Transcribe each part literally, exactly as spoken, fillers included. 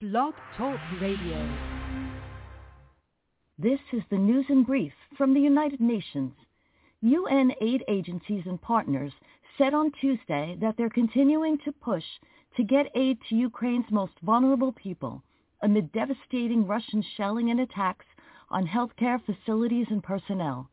Blog Talk Radio. This is the news in brief from the United Nations. U N aid agencies and partners said on Tuesday that they're continuing to push to get aid to Ukraine's most vulnerable people amid devastating Russian shelling and attacks on healthcare facilities and personnel.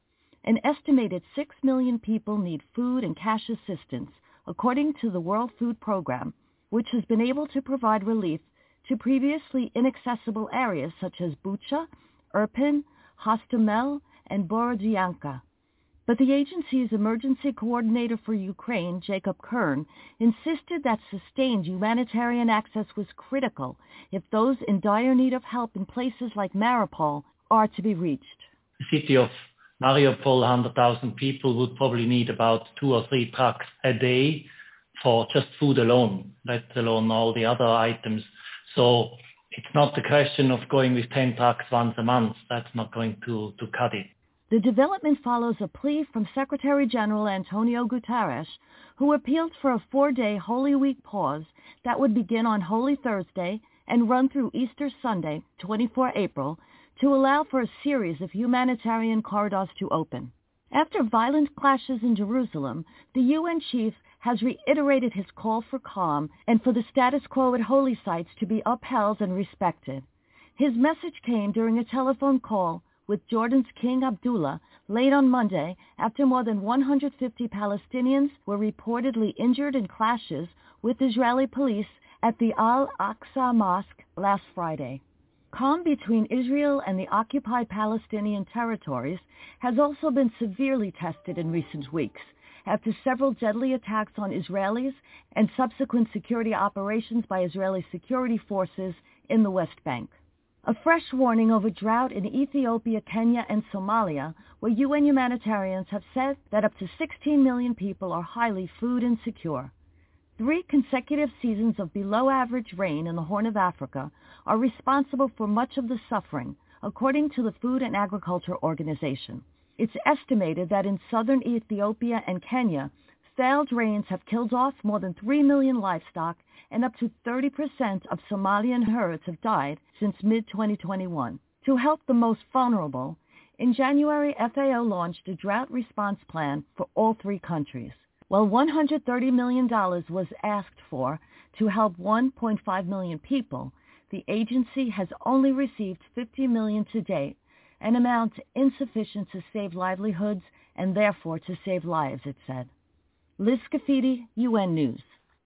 An estimated six million people need food and cash assistance, according to the World Food Program, which has been able to provide relief to previously inaccessible areas such as Bucha, Irpin, Hostomel, and Borodyanka. But the agency's emergency coordinator for Ukraine, Jacob Kern, insisted that sustained humanitarian access was critical if those in dire need of help in places like Mariupol are to be reached. The city of Mariupol, one hundred thousand people, would probably need about two or three trucks a day for just food alone, let alone all the other items. So it's not the question of going with ten trucks once a month. That's not going to, to cut it. The development follows a plea from Secretary General Antonio Guterres, who appealed for a four-day Holy Week pause that would begin on Holy Thursday and run through Easter Sunday, the twenty-fourth of April, to allow for a series of humanitarian corridors to open. After violent clashes in Jerusalem, the U N chief has reiterated his call for calm and for the status quo at holy sites to be upheld and respected. His message came during a telephone call with Jordan's King Abdullah late on Monday after more than one hundred fifty Palestinians were reportedly injured in clashes with Israeli police at the Al-Aqsa Mosque last Friday. Calm between Israel and the occupied Palestinian territories has also been severely tested in recent weeks after several deadly attacks on Israelis and subsequent security operations by Israeli security forces in the West Bank. A fresh warning over drought in Ethiopia, Kenya, and Somalia, where U N humanitarians have said that up to sixteen million people are highly food insecure. Three consecutive seasons of below-average rain in the Horn of Africa are responsible for much of the suffering, according to the Food and Agriculture Organization. It's estimated that in southern Ethiopia and Kenya, failed rains have killed off more than three million livestock, and up to thirty percent of Somalian herds have died since mid twenty twenty-one. To help the most vulnerable, in January, F A O launched a drought response plan for all three countries. While one hundred thirty million dollars was asked for to help one point five million people, the agency has only received fifty million dollars to date, an amount insufficient to save livelihoods and therefore to save lives, it said. Liz Scafidi, U N News.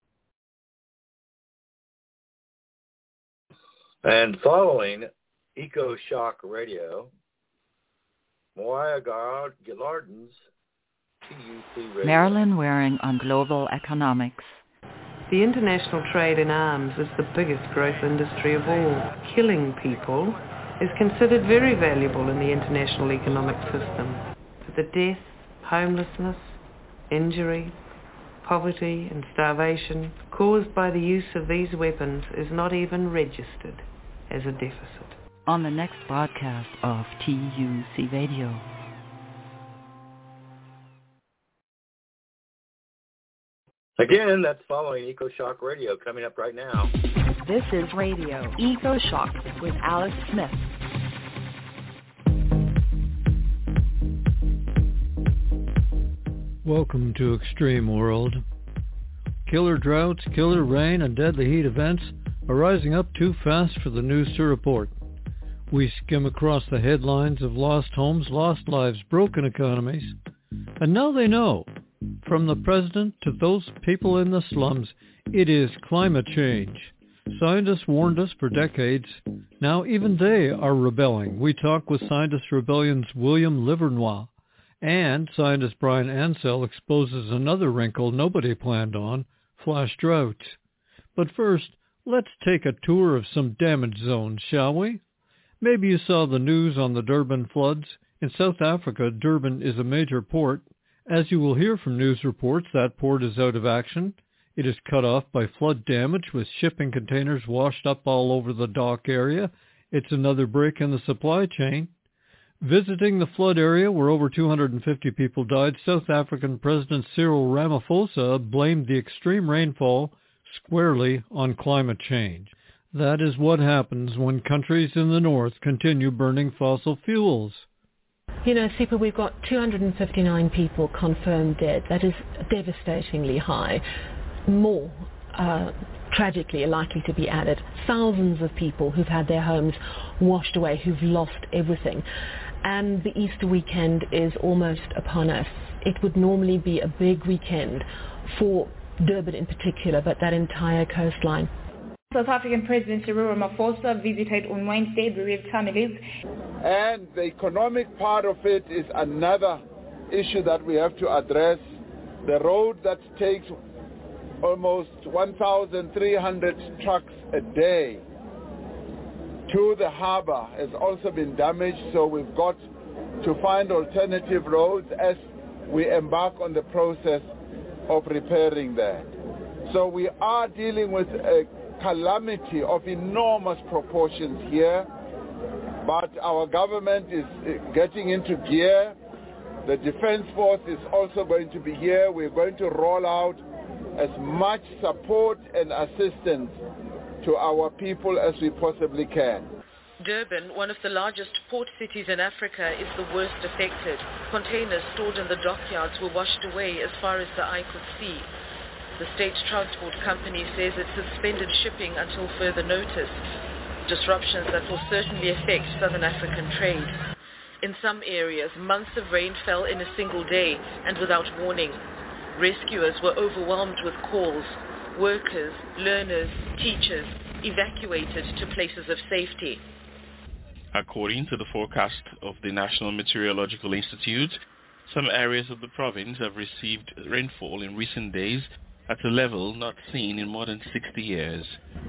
And following EcoShock Radio, Moya Gillardin's T U C Radio. Marilyn Waring on Global Economics. The international trade in arms is the biggest growth industry of all. Killing people is considered very valuable in the international economic system. But the death, homelessness, injury, poverty and starvation caused by the use of these weapons is not even registered as a deficit. On the next broadcast of T U C Radio. Again, that's following EcoShock Radio coming up right now. This is Radio EcoShock with Alice Smith. Welcome to Extreme World. Killer droughts, killer rain, and deadly heat events are rising up too fast for the news to report. We skim across the headlines of lost homes, lost lives, broken economies, and now they know. From the president to those people in the slums, it is climate change. Scientists warned us for decades. Now even they are rebelling. We talk with Scientist Rebellion's William Livernois, and scientist Brian Ansell exposes another wrinkle nobody planned on, flash droughts. But first, let's take a tour of some damaged zones, shall we? Maybe you saw the news on the Durban floods. In South Africa, Durban is a major port. As you will hear from news reports, that port is out of action. It is cut off by flood damage, with shipping containers washed up all over the dock area. It's another break in the supply chain. Visiting the flood area where over two hundred fifty people died, South African President Cyril Ramaphosa blamed the extreme rainfall squarely on climate change. That is what happens when countries in the north continue burning fossil fuels. You know, Sipa, we've got two hundred fifty-nine people confirmed dead. That is devastatingly high. More, uh, tragically, are likely to be added. Thousands of people who've had their homes washed away, who've lost everything. And the Easter weekend is almost upon us. It would normally be a big weekend for Durban in particular, but that entire coastline. South African President Cyril Ramaphosa visited on Wednesday bereaved families. And the economic part of it is another issue that we have to address. The road that takes almost one thousand three hundred trucks a day to the harbor has also been damaged, so we've got to find alternative roads as we embark on the process of repairing that. So we are dealing with a calamity of enormous proportions here, but our government is getting into gear. The Defense Force is also going to be here. We're going to roll out as much support and assistance to our people as we possibly can. Durban, one of the largest port cities in Africa, is the worst affected. Containers stored in the dockyards were washed away as far as the eye could see. The state transport company says it suspended shipping until further notice, disruptions that will certainly affect Southern African trade. In some areas, months of rain fell in a single day and without warning. Rescuers were overwhelmed with calls. Workers, learners, teachers evacuated to places of safety. According to the forecast of the National Meteorological Institute, some areas of the province have received rainfall in recent days at a level not seen in more than sixty years.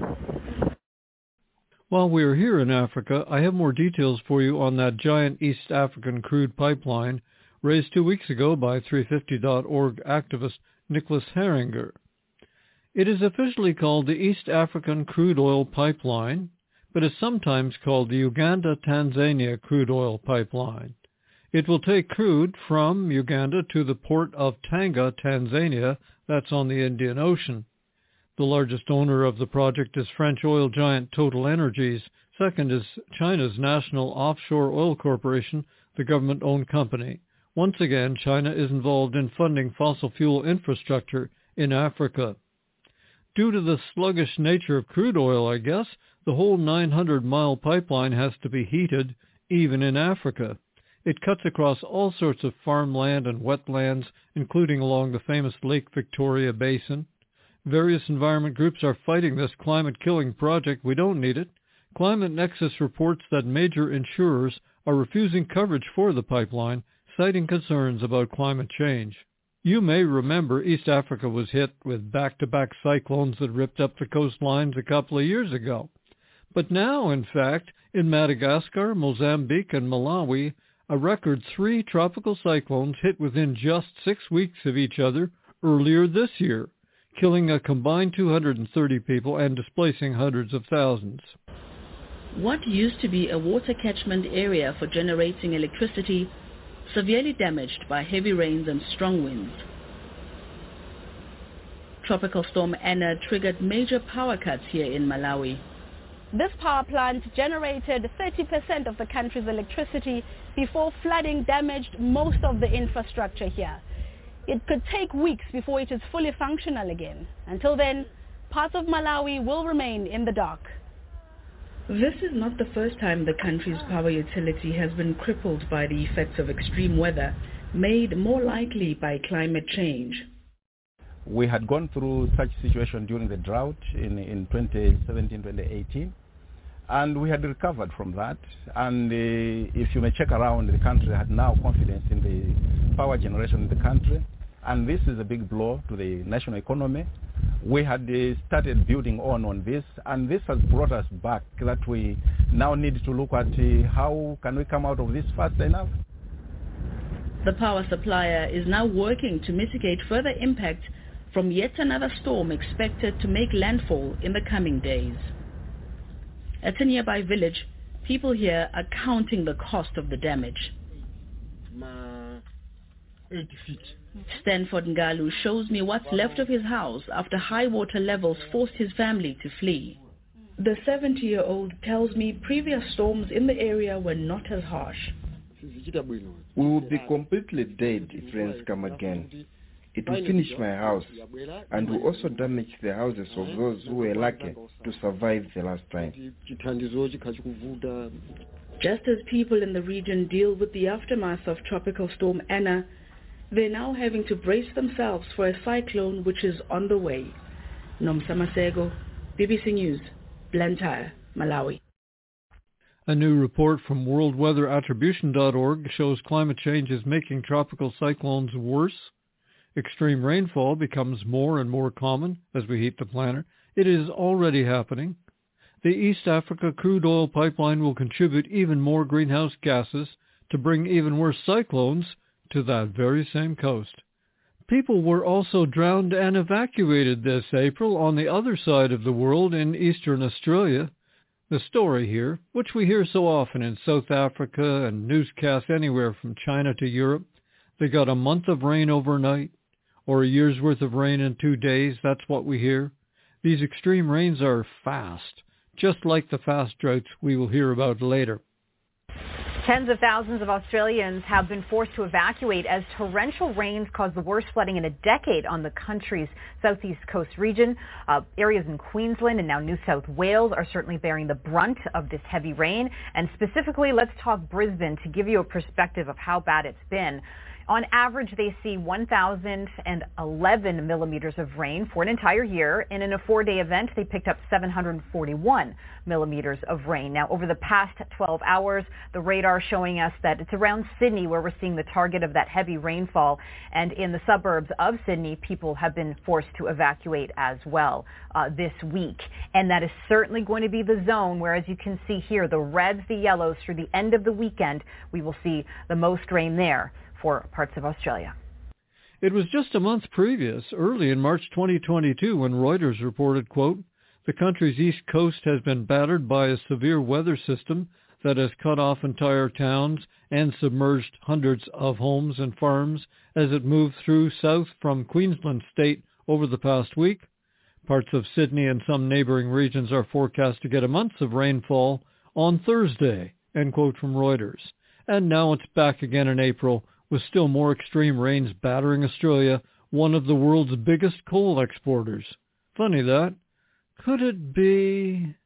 While we are here in Africa, I have more details for you on that giant East African crude pipeline raised two weeks ago by three fifty dot org activist Nicholas Heringer. It is officially called the East African Crude Oil Pipeline, but is sometimes called the Uganda-Tanzania Crude Oil Pipeline. It will take crude from Uganda to the port of Tanga, Tanzania, that's on the Indian Ocean. The largest owner of the project is French oil giant Total Energies. Second is China's National Offshore Oil Corporation, the government-owned company. Once again, China is involved in funding fossil fuel infrastructure in Africa. Due to the sluggish nature of crude oil, I guess, the whole nine hundred mile pipeline has to be heated, even in Africa. It cuts across all sorts of farmland and wetlands, including along the famous Lake Victoria Basin. Various environment groups are fighting this climate-killing project. We don't need it. Climate Nexus reports that major insurers are refusing coverage for the pipeline, citing concerns about climate change. You may remember East Africa was hit with back-to-back cyclones that ripped up the coastlines a couple of years ago. But now, in fact, in Madagascar, Mozambique, and Malawi, a record three tropical cyclones hit within just six weeks of each other earlier this year, killing a combined two hundred thirty people and displacing hundreds of thousands. What used to be a water catchment area for generating electricity, severely damaged by heavy rains and strong winds. Tropical Storm Anna triggered major power cuts here in Malawi. This power plant generated thirty percent of the country's electricity before flooding damaged most of the infrastructure here. It could take weeks before it is fully functional again. Until then, parts of Malawi will remain in the dark. This is not the first time the country's power utility has been crippled by the effects of extreme weather, made more likely by climate change. We had gone through such situation during the drought in, in twenty seventeen twenty eighteen, and we had recovered from that. And uh, if you may check around, the country had now confidence in the power generation in the country, and this is a big blow to the national economy. We had uh, started building on on this, and this has brought us back that we now need to look at uh, how can we come out of this fast enough. The power supplier is now working to mitigate further impact from yet another storm expected to make landfall in the coming days. At a nearby village, people here are counting the cost of the damage. Stanford Ngalu shows me what's left of his house after high water levels forced his family to flee. The seventy-year-old tells me previous storms in the area were not as harsh. We will be completely dead if rains come again. It will finish my house and will also damage the houses of those who were lucky to survive the last time. Just as people in the region deal with the aftermath of Tropical Storm Anna, they're now having to brace themselves for a cyclone which is on the way. Nomsa Masego, B B C News, Blantyre, Malawi. A new report from world weather attribution dot org shows climate change is making tropical cyclones worse. Extreme rainfall becomes more and more common as we heat the planet. It is already happening. The East Africa crude oil pipeline will contribute even more greenhouse gases to bring even worse cyclones to that very same coast. People were also drowned and evacuated this April on the other side of the world in eastern Australia. The story here, which we hear so often in South Africa and newscasts anywhere from China to Europe, they got a month of rain overnight, or a year's worth of rain in two days, that's what we hear. These extreme rains are fast, just like the fast droughts we will hear about later. Tens of thousands of Australians have been forced to evacuate as torrential rains caused the worst flooding in a decade on the country's southeast coast region. Uh, areas in Queensland and now New South Wales are certainly bearing the brunt of this heavy rain. And specifically, let's talk Brisbane to give you a perspective of how bad it's been. On average, they see one thousand eleven millimeters of rain for an entire year, and in a four-day event, they picked up seven hundred forty-one millimeters of rain. Now, over the past twelve hours, the radar showing us that it's around Sydney where we're seeing the target of that heavy rainfall, and in the suburbs of Sydney, people have been forced to evacuate as well uh, this week. And that is certainly going to be the zone where, as you can see here, the reds, the yellows, through the end of the weekend, we will see the most rain there for parts of Australia. It was just a month previous, early in March twenty twenty-two, when Reuters reported, quote, the country's east coast has been battered by a severe weather system that has cut off entire towns and submerged hundreds of homes and farms as it moved through south from Queensland state over the past week. Parts of Sydney and some neighboring regions are forecast to get a month of rainfall on Thursday, end quote from Reuters. And now it's back again in April, with still more extreme rains battering Australia, one of the world's biggest coal exporters. Funny that. Could it be...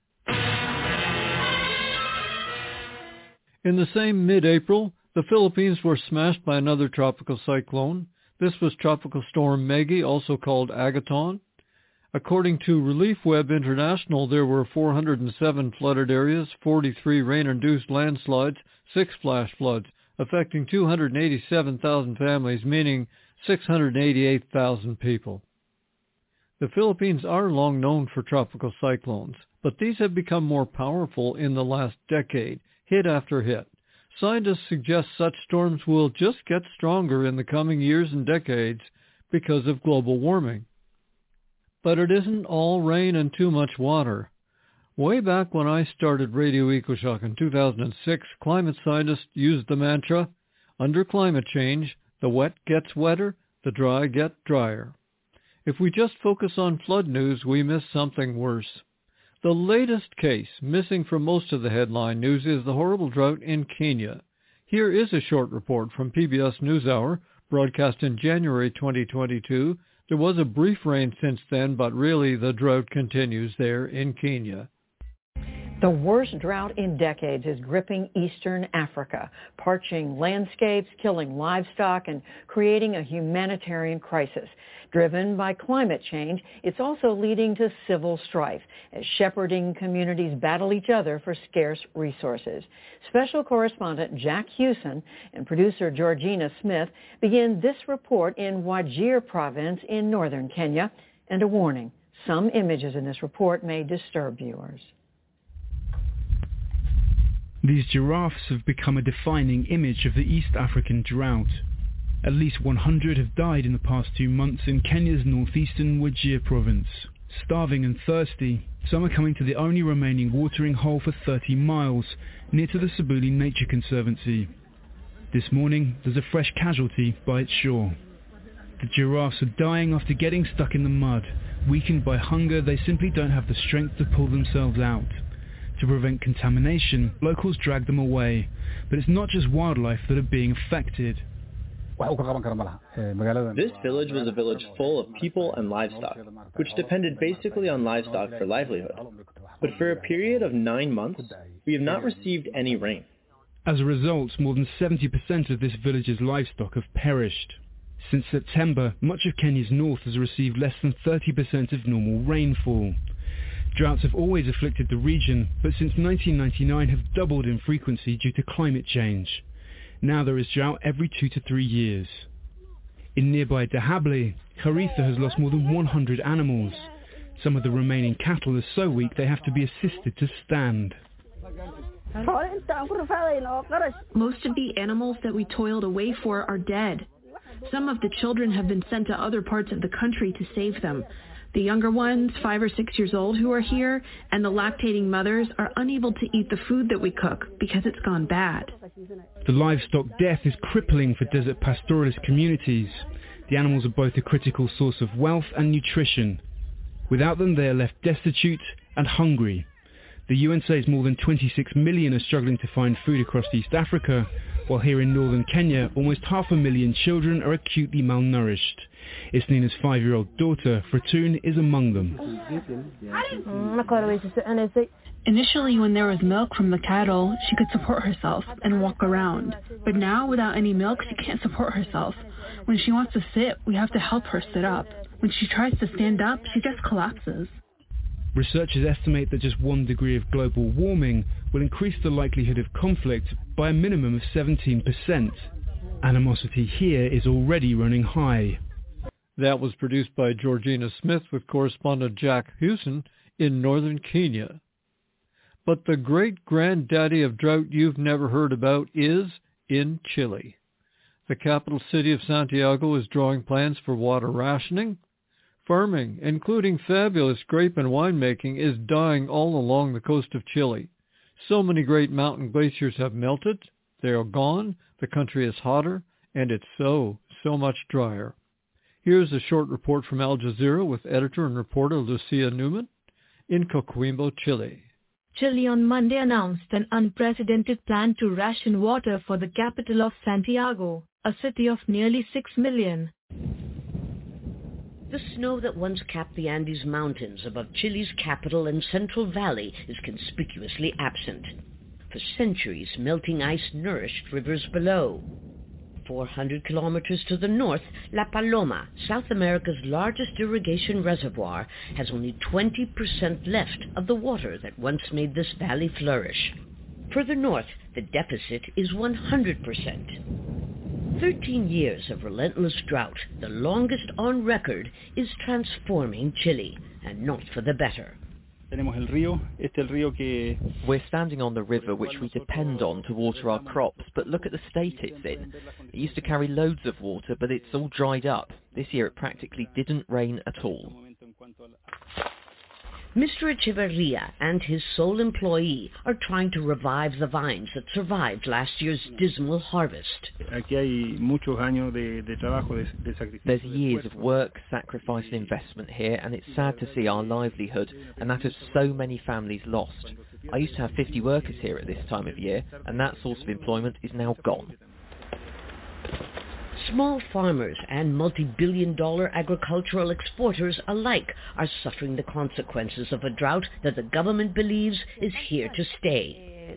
In the same mid-April, the Philippines were smashed by another tropical cyclone. This was Tropical Storm Maggie, also called Agaton. According to Relief Web International, there were four hundred seven flooded areas, forty-three rain-induced landslides, six flash floods, affecting two hundred eighty-seven thousand families, meaning six hundred eighty-eight thousand people. The Philippines are long known for tropical cyclones, but these have become more powerful in the last decade, hit after hit. Scientists suggest such storms will just get stronger in the coming years and decades because of global warming. But it isn't all rain and too much water. Way back when I started Radio EcoShock in two thousand six, climate scientists used the mantra, under climate change, the wet gets wetter, the dry get drier. If we just focus on flood news, we miss something worse. The latest case, missing from most of the headline news, is the horrible drought in Kenya. Here is a short report from P B S NewsHour, broadcast in January twenty twenty-two. There was a brief rain since then, but really the drought continues there in Kenya. The worst drought in decades is gripping eastern Africa, parching landscapes, killing livestock, and creating a humanitarian crisis. Driven by climate change, it's also leading to civil strife as shepherding communities battle each other for scarce resources. Special correspondent Jack Hewson and producer Georgina Smith begin this report in Wajir province in northern Kenya. And a warning, some images in this report may disturb viewers. These giraffes have become a defining image of the East African drought. At least one hundred have died in the past two months in Kenya's northeastern Wajir province. Starving and thirsty, some are coming to the only remaining watering hole for thirty miles, near to the Sabuli Nature Conservancy. This morning, there's a fresh casualty by its shore. The giraffes are dying after getting stuck in the mud, Weakened by hunger, they simply don't have the strength to pull themselves out. To prevent contamination, locals drag them away. But it's not just wildlife that are being affected. This village was a village full of people and livestock, which depended basically on livestock for livelihood. But for a period of nine months, we have not received any rain. As a result, more than seventy percent of this village's livestock have perished. Since September, much of Kenya's north has received less than thirty percent of normal rainfall. Droughts have always afflicted the region, but since nineteen ninety-nine have doubled in frequency due to climate change. Now there is drought every two to three years. In nearby Dahable, Haritha has lost more than one hundred animals. Some of the remaining cattle are so weak they have to be assisted to stand. Most of the animals that we toiled away for are dead. Some of the children have been sent to other parts of the country to save them. The younger ones, five or six years old, who are here, and the lactating mothers are unable to eat the food that we cook because it's gone bad. The livestock death is crippling for desert pastoralist communities. The animals are both a critical source of wealth and nutrition. Without them, they are left destitute and hungry. The U N says more than twenty-six million are struggling to find food across East Africa, while here in northern Kenya, almost half a million children are acutely malnourished. Isnina's five-year-old daughter, Fortune, is among them. Initially, when there was milk from the cattle, she could support herself and walk around. But now, without any milk, she can't support herself. When she wants to sit, we have to help her sit up. When she tries to stand up, she just collapses. Researchers estimate that just one degree of global warming will increase the likelihood of conflict by a minimum of seventeen percent. Animosity here is already running high. That was produced by Georgina Smith with correspondent Jack Hewson in northern Kenya. But the great-granddaddy of drought you've never heard about is in Chile. The capital city of Santiago is drawing plans for water rationing. Farming, including fabulous grape and winemaking, is dying all along the coast of Chile. So many great mountain glaciers have melted, they are gone, the country is hotter, and it's so, so much drier. Here's a short report from Al Jazeera with editor and reporter Lucia Newman in Coquimbo, Chile. Chile on Monday announced an unprecedented plan to ration water for the capital of Santiago, a city of nearly six million. The snow that once capped the Andes Mountains above Chile's capital and Central Valley is conspicuously absent. For centuries, melting ice nourished rivers below. four hundred kilometers to the north, La Paloma, South America's largest irrigation reservoir, has only twenty percent left of the water that once made this valley flourish. Further north, the deficit is one hundred percent. Thirteen years of relentless drought, the longest on record, is transforming Chile, and not for the better. We're standing on the river which we depend on to water our crops, but look at the state it's in. It used to carry loads of water, but it's all dried up. This year it practically didn't rain at all. Mister Echeverria and his sole employee are trying to revive the vines that survived last year's dismal harvest. There's years of work, sacrifice and investment here, and it's sad to see our livelihood and that of so many families lost. I used to have fifty workers here at this time of year, and that source of employment is now gone. Small farmers and multi-billion dollar agricultural exporters alike are suffering the consequences of a drought that the government believes is here to stay.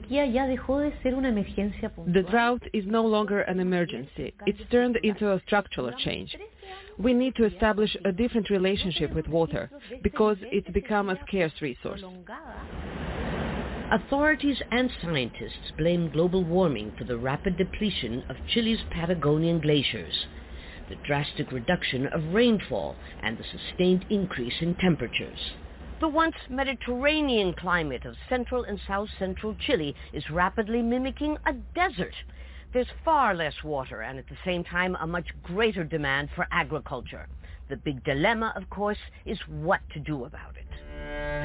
The drought is no longer an emergency. It's turned into a structural change. We need to establish a different relationship with water because it's become a scarce resource. Authorities and scientists blame global warming for the rapid depletion of Chile's Patagonian glaciers, the drastic reduction of rainfall, and the sustained increase in temperatures. The once Mediterranean climate of central and south-central Chile is rapidly mimicking a desert. There's far less water and at the same time a much greater demand for agriculture. The big dilemma, of course, is what to do about it.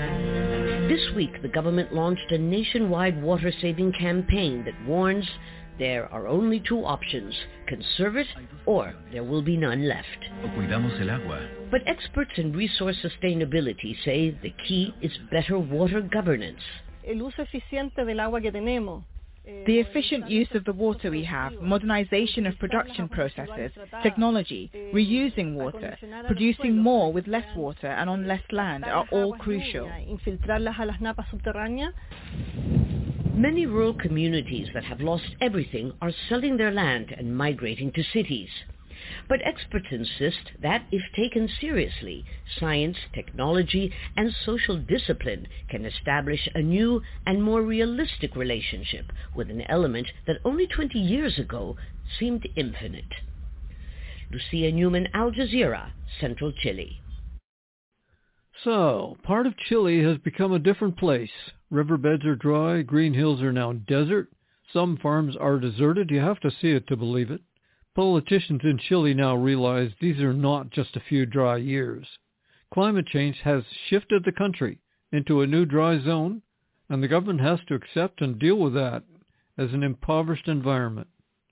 This week, the government launched a nationwide water-saving campaign that warns There are only two options: conserve it or there will be none left. But experts in resource sustainability say the key is better water governance. The efficient use of the water we have, modernization of production processes, technology, reusing water, producing more with less water and on less land are all crucial. Many rural communities that have lost everything are selling their land and migrating to cities. But experts insist that, if taken seriously, science, technology, and social discipline can establish a new and more realistic relationship with an element that only twenty years ago seemed infinite. Lucia Newman, Al Jazeera, Central Chile. So, part of Chile has become a different place. Riverbeds are dry, green hills are now desert, some farms are deserted. You have to see it to believe it. Politicians in Chile now realize these are not just a few dry years. Climate change has shifted the country into a new dry zone, and the government has to accept and deal with that as an impoverished environment.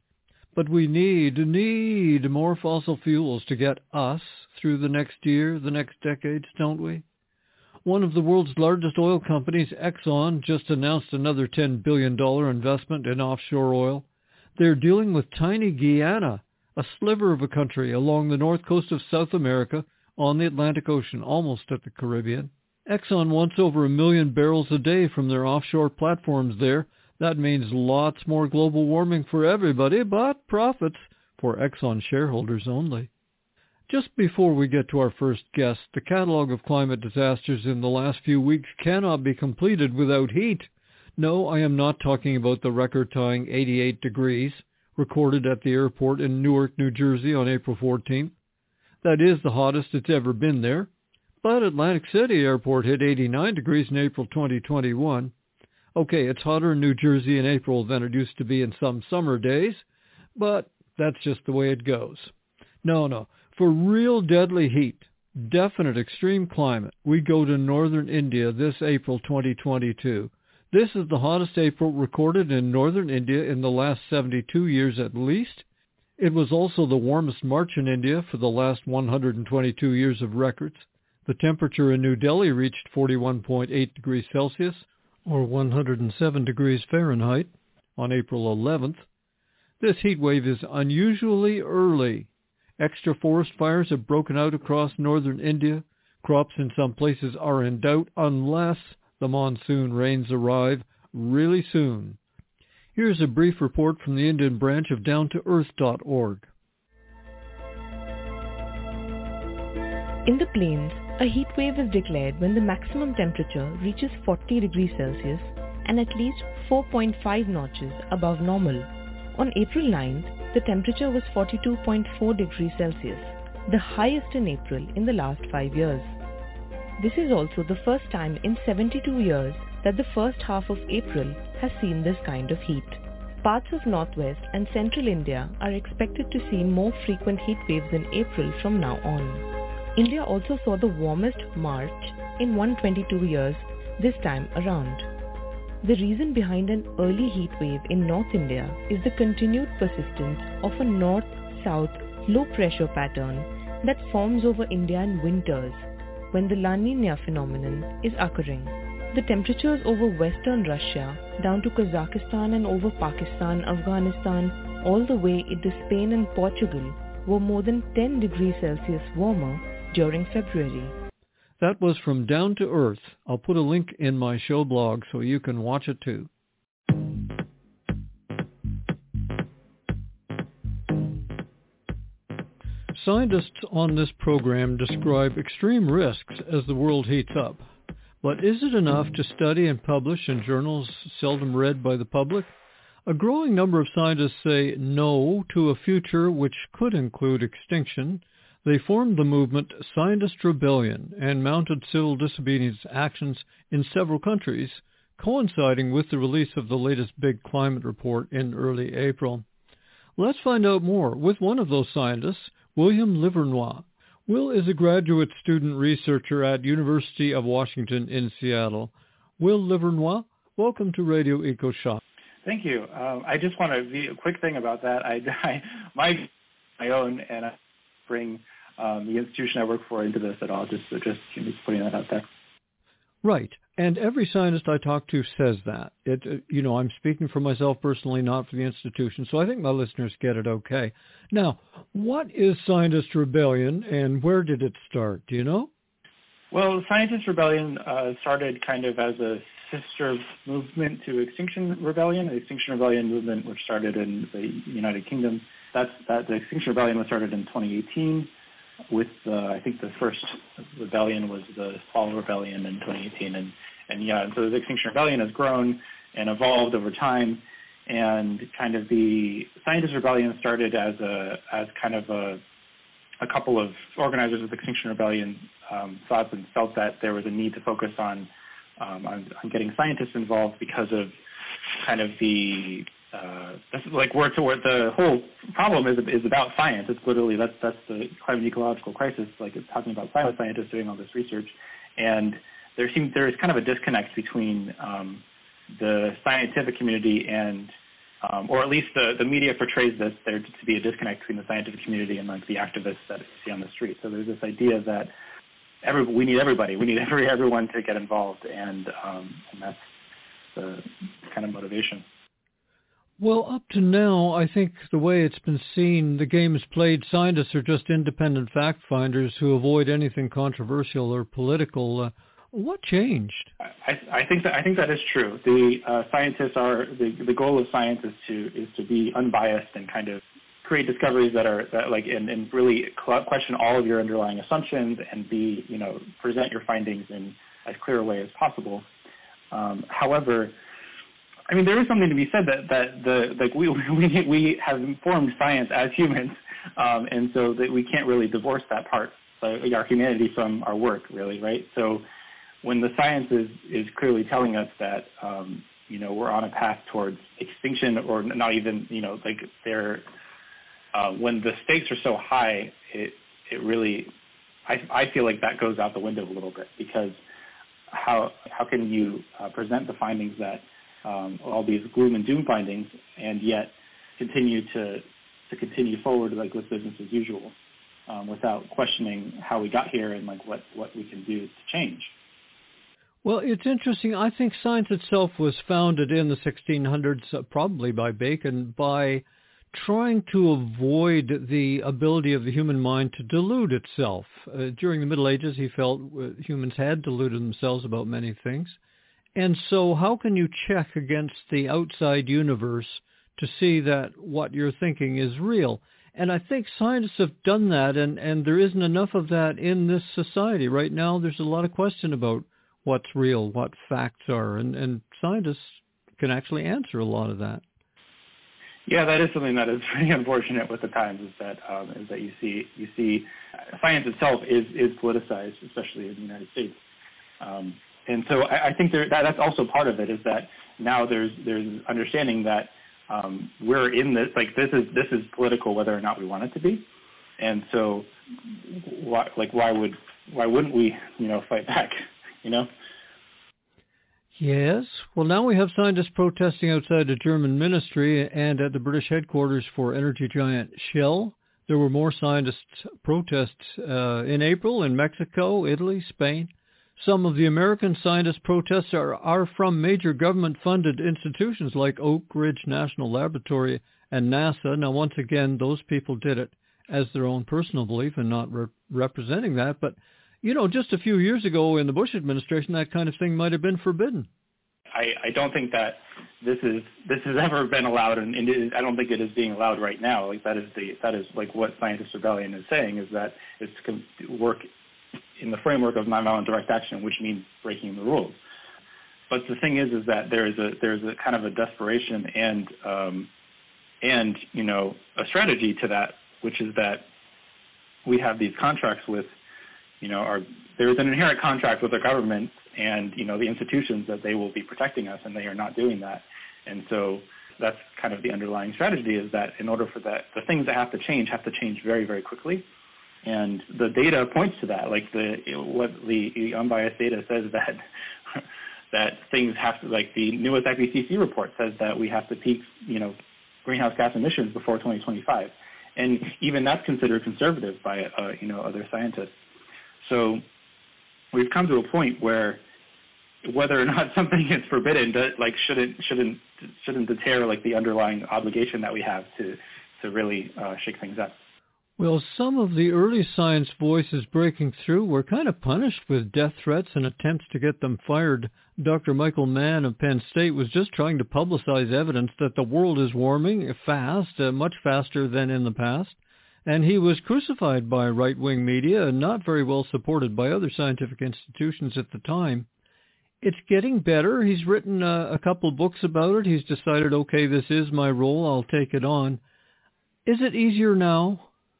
But we need, need more fossil fuels to get us through the next year, the next decades, don't we? One of the world's largest oil companies, Exxon, just announced another ten billion dollars investment in offshore oil. They're dealing with tiny Guyana, a sliver of a country along the north coast of South America on the Atlantic Ocean, almost at the Caribbean. Exxon wants over a million barrels a day from their offshore platforms there. That means lots more global warming for everybody, but profits for Exxon shareholders only. Just before we get to our first guest, the catalog of climate disasters in the last few weeks cannot be completed without heat. No, I am not talking about the record-tying eighty-eight degrees recorded at the airport in Newark, New Jersey on April fourteenth. That is the hottest it's ever been there. But Atlantic City Airport hit eighty-nine degrees in April twenty twenty-one. Okay, it's hotter in New Jersey in April than it used to be in some summer days, but that's just the way it goes. No, no. For real deadly heat, definite extreme climate, we go to northern India this April twenty twenty-two. This is the hottest April recorded in northern India in the last seventy-two years at least. It was also the warmest March in India for the last one hundred twenty-two years of records. The temperature in New Delhi reached forty-one point eight degrees Celsius, or one hundred seven degrees Fahrenheit, on April eleventh. This heat wave is unusually early. Extra forest fires have broken out across northern India. Crops in some places are in doubt unless the monsoon rains arrive really soon. Here's a brief report from the Indian branch of down to earth dot org. In the plains, a heat wave is declared when the maximum temperature reaches forty degrees Celsius and at least four point five notches above normal. On April ninth, the temperature was forty-two point four degrees Celsius, the highest in April in the last five years. This is also the first time in seventy-two years that the first half of April has seen this kind of heat. Parts of northwest and central India are expected to see more frequent heat waves in April from now on. India also saw the warmest March in one hundred twenty-two years this time around. The reason behind an early heat wave in North India is the continued persistence of a north-south low-pressure pattern that forms over India in winters when the La Niña phenomenon is occurring. The temperatures over western Russia down to Kazakhstan and over Pakistan, Afghanistan, all the way into Spain and Portugal were more than ten degrees Celsius warmer during February. That was from Down to Earth. I'll put a link in my show blog so you can watch it too. Scientists on this program describe extreme risks as the world heats up. But is it enough to study and publish in journals seldom read by the public? A growing number of scientists say no to a future which could include extinction. They formed the movement Scientist Rebellion and mounted civil disobedience actions in several countries, coinciding with the release of the latest big climate report in early April. Let's find out more with one of those scientists, William Livernois. Will is a graduate student researcher at University of Washington in Seattle. Will Livernois, welcome to Radio EcoShock. Thank you. Um, I just want to be a quick thing about that. I, I my my own, and I bring um, the institution I work for into this at all. Just just putting that out there. Right. And every scientist I talk to says that. It, uh, you know, I'm speaking for myself personally, not for the institution, so I think my listeners get it okay. Now, what is Scientist Rebellion, and where did it start? Do you know? Well, Scientist Rebellion uh, started kind of as a sister movement to Extinction Rebellion, the Extinction Rebellion movement, which started in the United Kingdom. That's that the Extinction Rebellion was started in twenty eighteen. With uh, I think the first rebellion was the Fall Rebellion in twenty eighteen, and and yeah, and so the Extinction Rebellion has grown and evolved over time, and kind of the Scientist Rebellion started as a as kind of a a couple of organizers of the Extinction Rebellion um, thought and felt that there was a need to focus on um, on, on getting scientists involved because of kind of the Uh, that's like where to where the whole problem is is about science. It's literally that's that's the climate ecological crisis. Like it's talking about climate scientists doing all this research, and there seems there is kind of a disconnect between um, the scientific community and, um, or at least the the media portrays this there to be a disconnect between the scientific community and like the activists that you see on the street. So there's this idea that every we need everybody, we need every everyone to get involved, and um, and that's the kind of motivation. Well, up to now, I think the way it's been seen, the game is played, scientists are just independent fact finders who avoid anything controversial or political. Uh, what changed? I, I think that I think that is true. The uh, scientists are the the goal of science is to is to be unbiased and kind of create discoveries that are that like and, and really question all of your underlying assumptions and be you know present your findings in as clear a way as possible. Um, however. I mean, there is something to be said that, that the like we we we have informed science as humans, um, and so that we can't really divorce that part, uh, our humanity, from our work, really, right? So when the science is, is clearly telling us that um, you know we're on a path towards extinction, or not even you know like they're uh, when the stakes are so high, it it really I I feel like that goes out the window a little bit, because how how can you uh, present the findings that Um, all these gloom and doom findings, and yet continue to to continue forward like with business as usual, um, without questioning how we got here and like what, what we can do to change. Well, it's interesting. I think science itself was founded in the sixteen hundreds, uh, probably by Bacon, by trying to avoid the ability of the human mind to delude itself. Uh, during the Middle Ages, he felt uh, humans had deluded themselves about many things. And so how can you check against the outside universe to see that what you're thinking is real? And I think scientists have done that, and, and there isn't enough of that in this society. Right now, there's a lot of question about what's real, what facts are, and, and scientists can actually answer a lot of that. Yeah, that is something that is pretty unfortunate with the times, is that um, is that you see you see science itself is, is politicized, especially in the United States. Um, And so I, I think there, that, that's also part of it, is that now there's there's understanding that um, we're in this, like this is this is political whether or not we want it to be, and so why, like why would why wouldn't we you know fight back, you know? Yes. Well, now we have scientists protesting outside the German ministry and at the British headquarters for energy giant Shell. There were more scientists protests uh, in April in Mexico, Italy, Spain. Some of the American scientist protests are, are from major government-funded institutions like Oak Ridge National Laboratory and NASA. Now, once again, those people did it as their own personal belief and not re- representing that. But, you know, just a few years ago in the Bush administration, that kind of thing might have been forbidden. I, I don't think that this is this has ever been allowed, and, and it is, I don't think it is being allowed right now. Like that is the that is like what Scientist Rebellion is saying, is that it's to work in the framework of nonviolent direct action, which means breaking the rules. But the thing is, is that there is a there's a kind of a desperation and um, and you know a strategy to that, which is that we have these contracts with, you know, our there is an inherent contract with the government and you know the institutions that they will be protecting us, and they are not doing that. And so that's kind of the underlying strategy, is that in order for that, the things that have to change have to change very, very quickly. And the data points to that. Like the what the, the unbiased data says that that things have to, like the newest I P C C report says that we have to peak, you know, greenhouse gas emissions before twenty twenty-five. And even that's considered conservative by, uh, you know, other scientists. So we've come to a point where whether or not something is forbidden, like shouldn't shouldn't shouldn't deter like the underlying obligation that we have to to really uh, shake things up. Well, some of the early science voices breaking through were kind of punished with death threats and attempts to get them fired. Doctor Michael Mann of Penn State was just trying to publicize evidence that the world is warming fast, uh, much faster than in the past. And he was crucified by right-wing media and not very well supported by other scientific institutions at the time. It's getting better. He's written uh, a couple of books about it. He's decided, okay, this is my role. I'll take it on. Is it easier now?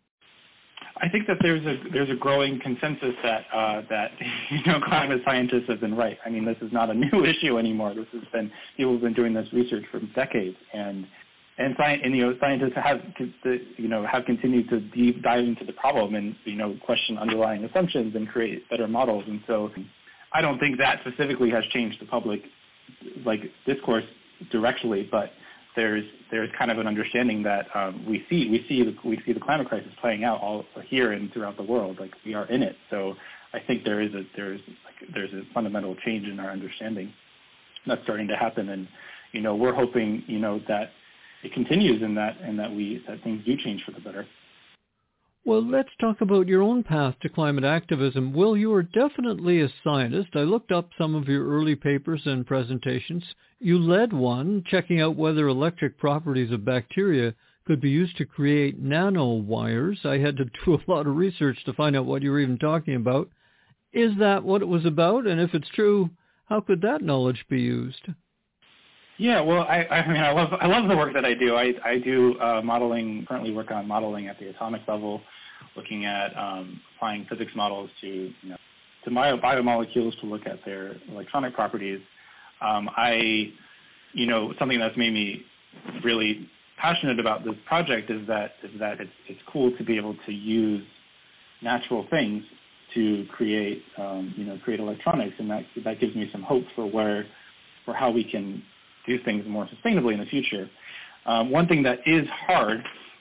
I think that there's a there's a growing consensus that uh, that you know climate scientists have been right. I mean, this is not a new issue anymore. This has been people have been doing this research for decades, and and, sci- and you know scientists have you know have continued to deep dive into the problem and you know question underlying assumptions and create better models. And so, I don't think that specifically has changed the public like discourse directly, but there's there's kind of an understanding that um, we see we see the, we see the climate crisis playing out all here and throughout the world. Like we are in it. So I think there is a there's like there's a fundamental change in our understanding that's starting to happen, and you know we're hoping you know that it continues and that and that we that things do change for the better. Well, let's talk about your own path to climate activism. Will, you are definitely a scientist. I looked up some of your early papers and presentations. You led one checking out whether electric properties of bacteria could be used to create nanowires. I had to do a lot of research to find out what you were even talking about. Is that what it was about? And if it's true, how could that knowledge be used? Yeah, well, I, I mean, I love I love the work that I do. I, I do uh, modeling, currently work on modeling at the atomic level, looking at um, applying physics models to you know to bio, biomolecules to look at their electronic properties. Um, I, you know, something that's made me really passionate about this project is that is that it's it's cool to be able to use natural things to create um, you know create electronics, and that that gives me some hope for where for how we can do things more sustainably in the future. Um, one thing that is hard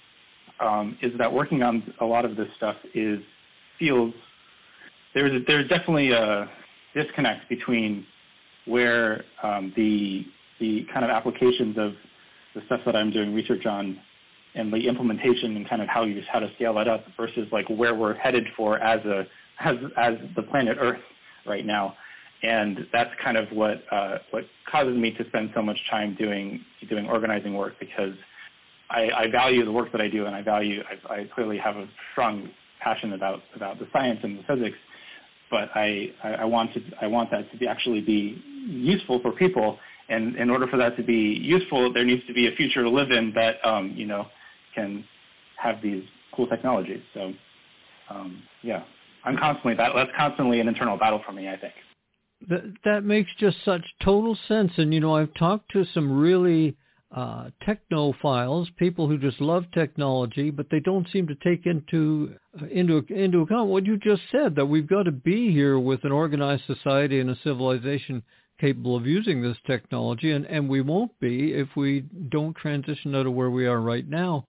um, is that working on a lot of this stuff is feels there's a, there's definitely a disconnect between where um, the the kind of applications of the stuff that I'm doing research on and the implementation and kind of how you how to scale that up versus like where we're headed for as a as as the planet Earth right now. And that's kind of what uh, what causes me to spend so much time doing doing organizing work, because I, I value the work that I do, and I value I, I clearly have a strong passion about, about the science and the physics, but I, I, I want to I want that to be actually be useful for people, and in order for that to be useful, there needs to be a future to live in that um, you know can have these cool technologies. So um, yeah, I'm constantly that that's constantly an internal battle for me, I think. That, that makes just such total sense. And, you know, I've talked to some really uh, technophiles, people who just love technology, but they don't seem to take into uh, into into account what you just said, that we've got to be here with an organized society and a civilization capable of using this technology, and, and we won't be if we don't transition out of where we are right now.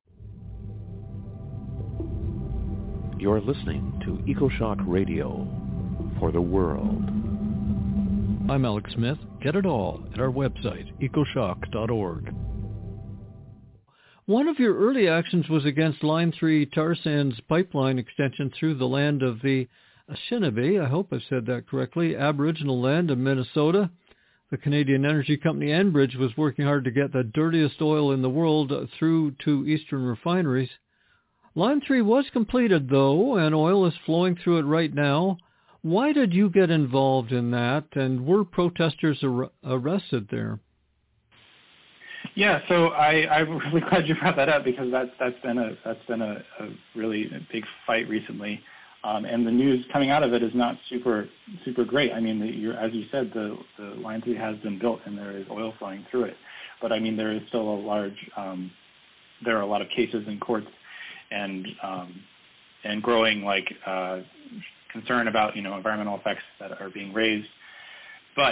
You're listening to EcoShock Radio for the world. I'm Alex Smith. Get it all at our website, ecoshock dot org. One of your early actions was against Line three tar sands pipeline extension through the land of the Anishinaabe, I hope I've said that correctly, Aboriginal land of Minnesota. The Canadian energy company Enbridge was working hard to get the dirtiest oil in the world through to eastern refineries. Line three was completed, though, and oil is flowing through it right now. Why did you get involved in that, and were protesters ar- arrested there? Yeah, so I, I'm really glad you brought that up, because that's that's been a that's been a, a really big fight recently, um, and the news coming out of it is not super super great. I mean, the, you're, as you said, the, the Line three has been built and there is oil flowing through it, but I mean there is still a large um, there are a lot of cases in courts and um, and growing like. Uh, concern about, you know, environmental effects that are being raised. But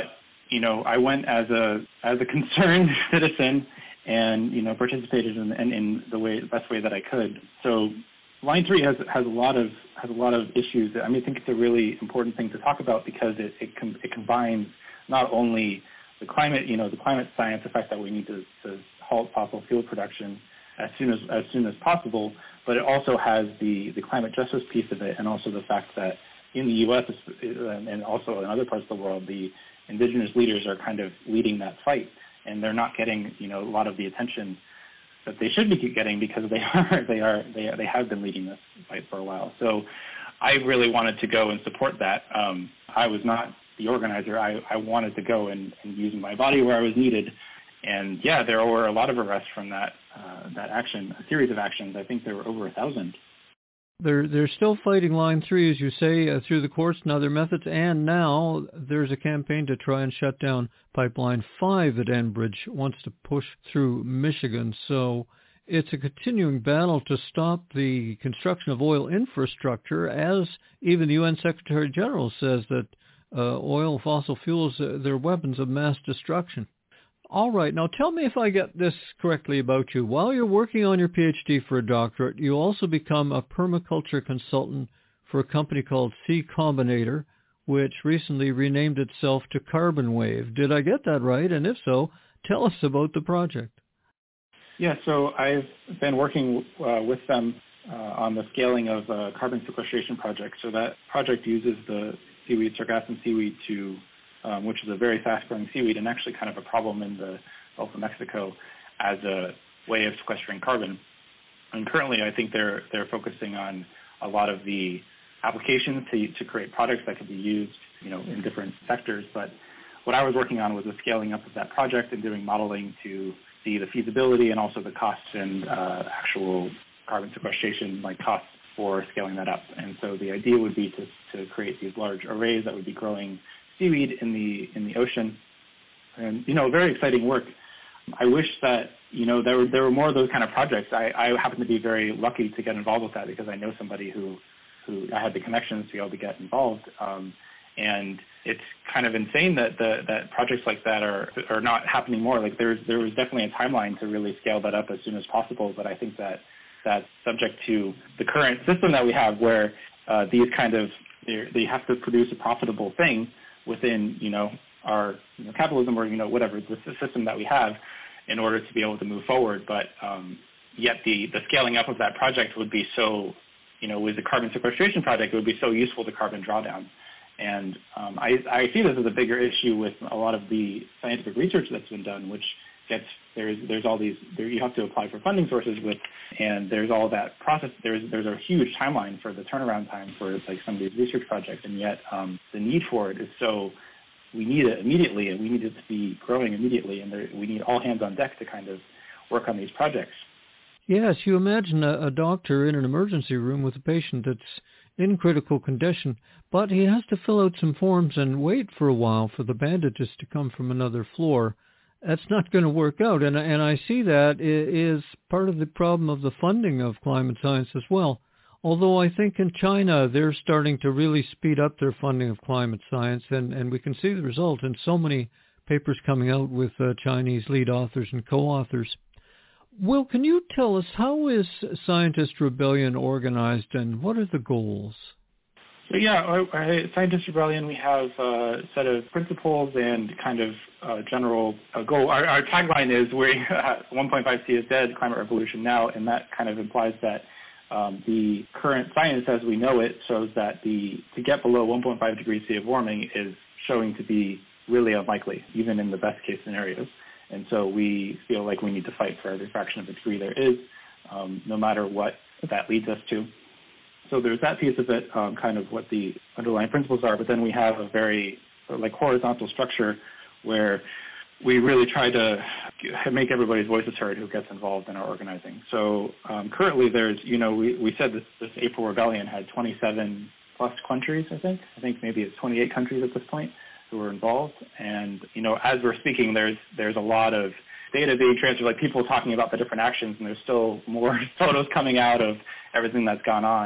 you know, I went as a as a concerned citizen and, you know, participated in, in, in the way best way that I could. So Line three has has a lot of has a lot of issues. I mean, I think it's a really important thing to talk about because it it, com- it combines not only the climate, you know, the climate science, the fact that we need to, to halt fossil fuel production as soon as as soon as possible, but it also has the, the climate justice piece of it, and also the fact that in the U S and also in other parts of the world, the indigenous leaders are kind of leading that fight, and they're not getting, you know, a lot of the attention that they should be getting because they are they are they they have been leading this fight for a while. So I really wanted to go and support that. Um, I was not the organizer. I, I wanted to go and, and use my body where I was needed. And yeah, there were a lot of arrests from that uh, that action, a series of actions. I think there were over a thousand. They're they're still fighting Line three, as you say, uh, through the courts and other methods, and now there's a campaign to try and shut down Pipeline five that Enbridge wants to push through Michigan. So it's a continuing battle to stop the construction of oil infrastructure, as even the U N Secretary General says that uh, oil, fossil fuels, uh, they're weapons of mass destruction. All right. Now tell me if I get this correctly about you. While you're working on your PhD for a doctorate, you also become a permaculture consultant for a company called C Combinator, which recently renamed itself to Carbon Wave. Did I get that right? And if so, tell us about the project. Yeah, so I've been working uh, with them uh, on the scaling of a carbon sequestration project. So that project uses the seaweed, sargassum seaweed, to Um, which is a very fast-growing seaweed and actually kind of a problem in the Gulf of Mexico as a way of sequestering carbon. And currently, I think they're they're focusing on a lot of the applications to to create products that could be used, you know, in different sectors. But what I was working on was the scaling up of that project and doing modeling to see the feasibility and also the costs and uh, actual carbon sequestration, like costs for scaling that up. And so the idea would be to to create these large arrays that would be growing seaweed in the in the ocean, and you know, very exciting work. I wish that you know there were there were more of those kind of projects. I, I happen to be very lucky to get involved with that because I know somebody who who I had the connections to be able to get involved. Um, and it's kind of insane that the that projects like that are are not happening more. Like there's there was definitely a timeline to really scale that up as soon as possible. But I think that that's subject to the current system that we have, where uh, these kind of they have to produce a profitable thing within, you know, our you know, capitalism or, you know, whatever, the system that we have in order to be able to move forward. But um, yet the, the scaling up of that project would be so, you know, with the carbon sequestration project, it would be so useful to carbon drawdown. And um, I, I see this as a bigger issue with a lot of the scientific research that's been done, which gets, there's there's all these, there, you have to apply for funding sources with, and there's all that process, there's there's a huge timeline for the turnaround time for like some of these research projects, and yet um, the need for it is so, we need it immediately, and we need it to be growing immediately, and there, we need all hands on deck to kind of work on these projects. Yes, you imagine a, a doctor in an emergency room with a patient that's in critical condition, but he has to fill out some forms and wait for a while for the bandages to come from another floor. That's not going to work out, and and I see that is part of the problem of the funding of climate science as well. Although I think in China they're starting to really speed up their funding of climate science, and, and we can see the result in so many papers coming out with uh, Chinese lead authors and co-authors. Will, can you tell us, how is Scientist Rebellion organized, and what are the goals? So yeah, at Scientist Rebellion, we have a set of principles and kind of uh, general uh, goal. Our, our tagline is "We're uh, one point five C is dead, climate revolution now," and that kind of implies that um, the current science, as we know it, shows that the to get below one point five degrees C of warming is showing to be really unlikely, even in the best case scenarios. And so we feel like we need to fight for every fraction of a degree there is, um, no matter what that leads us to. So there's that piece of it, um, kind of what the underlying principles are, but then we have a very like horizontal structure where we really try to make everybody's voices heard who gets involved in our organizing. So um, currently there's, you know, we, we said this, this April Rebellion had twenty-seven plus countries, I think. I think maybe it's twenty-eight countries at this point who are involved. And, you know, as we're speaking, there's there's a lot of data being transferred, like people talking about the different actions, and there's still more photos coming out of everything that's gone on.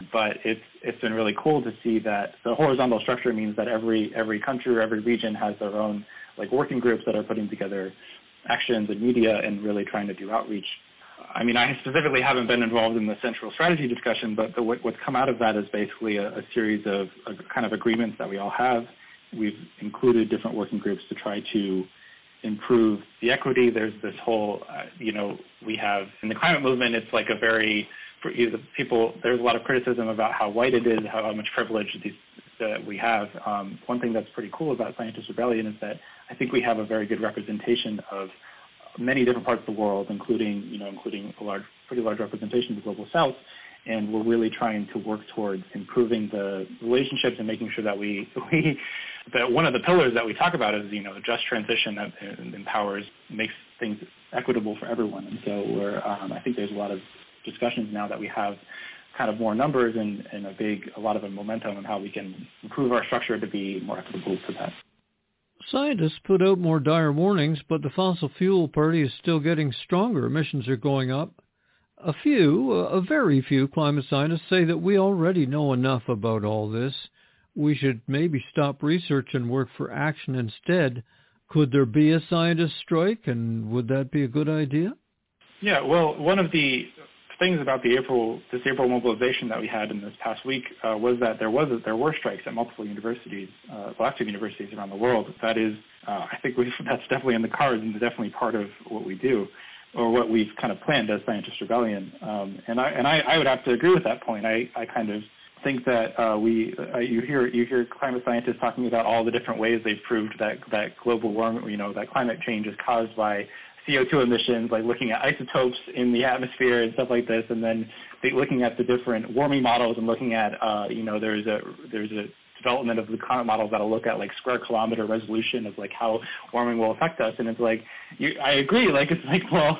But it's it's been really cool to see that the horizontal structure means that every every country or every region has their own like working groups that are putting together actions and media and really trying to do outreach. I mean, I specifically haven't been involved in the central strategy discussion, but the, what, what's come out of that is basically a, a series of a kind of agreements that we all have. We've included different working groups to try to improve the equity. There's this whole, uh, you know, we have in the climate movement, it's like a very, people, there's a lot of criticism about how white it is, how, how much privilege these, that we have. Um, one thing that's pretty cool about Scientist Rebellion is that I think we have a very good representation of many different parts of the world, including, you know, including a large, pretty large representation of the Global South. And we're really trying to work towards improving the relationships and making sure that we, we that one of the pillars that we talk about is, you know, just transition that empowers, makes things equitable for everyone. And so we're, um, I think there's a lot of discussions now that we have kind of more numbers and, and a big, a lot of a momentum on how we can improve our structure to be more equitable to that. Scientists put out more dire warnings, but the fossil fuel party is still getting stronger. Emissions are going up. A few, a very few climate scientists say that we already know enough about all this. We should maybe stop research and work for action instead. Could there be a scientist strike, and would that be a good idea? Yeah, well, one of the things about the April, this April mobilization that we had in this past week uh, was that there was a, there were strikes at multiple universities, uh, well, active universities around the world. That is, uh, I think we that's definitely in the cards and definitely part of what we do, or what we've kind of planned as Scientist Rebellion. Um, and I and I, I would have to agree with that point. I, I kind of think that uh, we uh, you hear you hear climate scientists talking about all the different ways they've proved that that global warming, you know, that climate change is caused by C O two emissions, like looking at isotopes in the atmosphere and stuff like this, and then they, looking at the different warming models and looking at, uh, you know, there's a there's a development of the climate models that'll look at like square kilometer resolution of like how warming will affect us, and it's like, you, I agree, like it's like, well,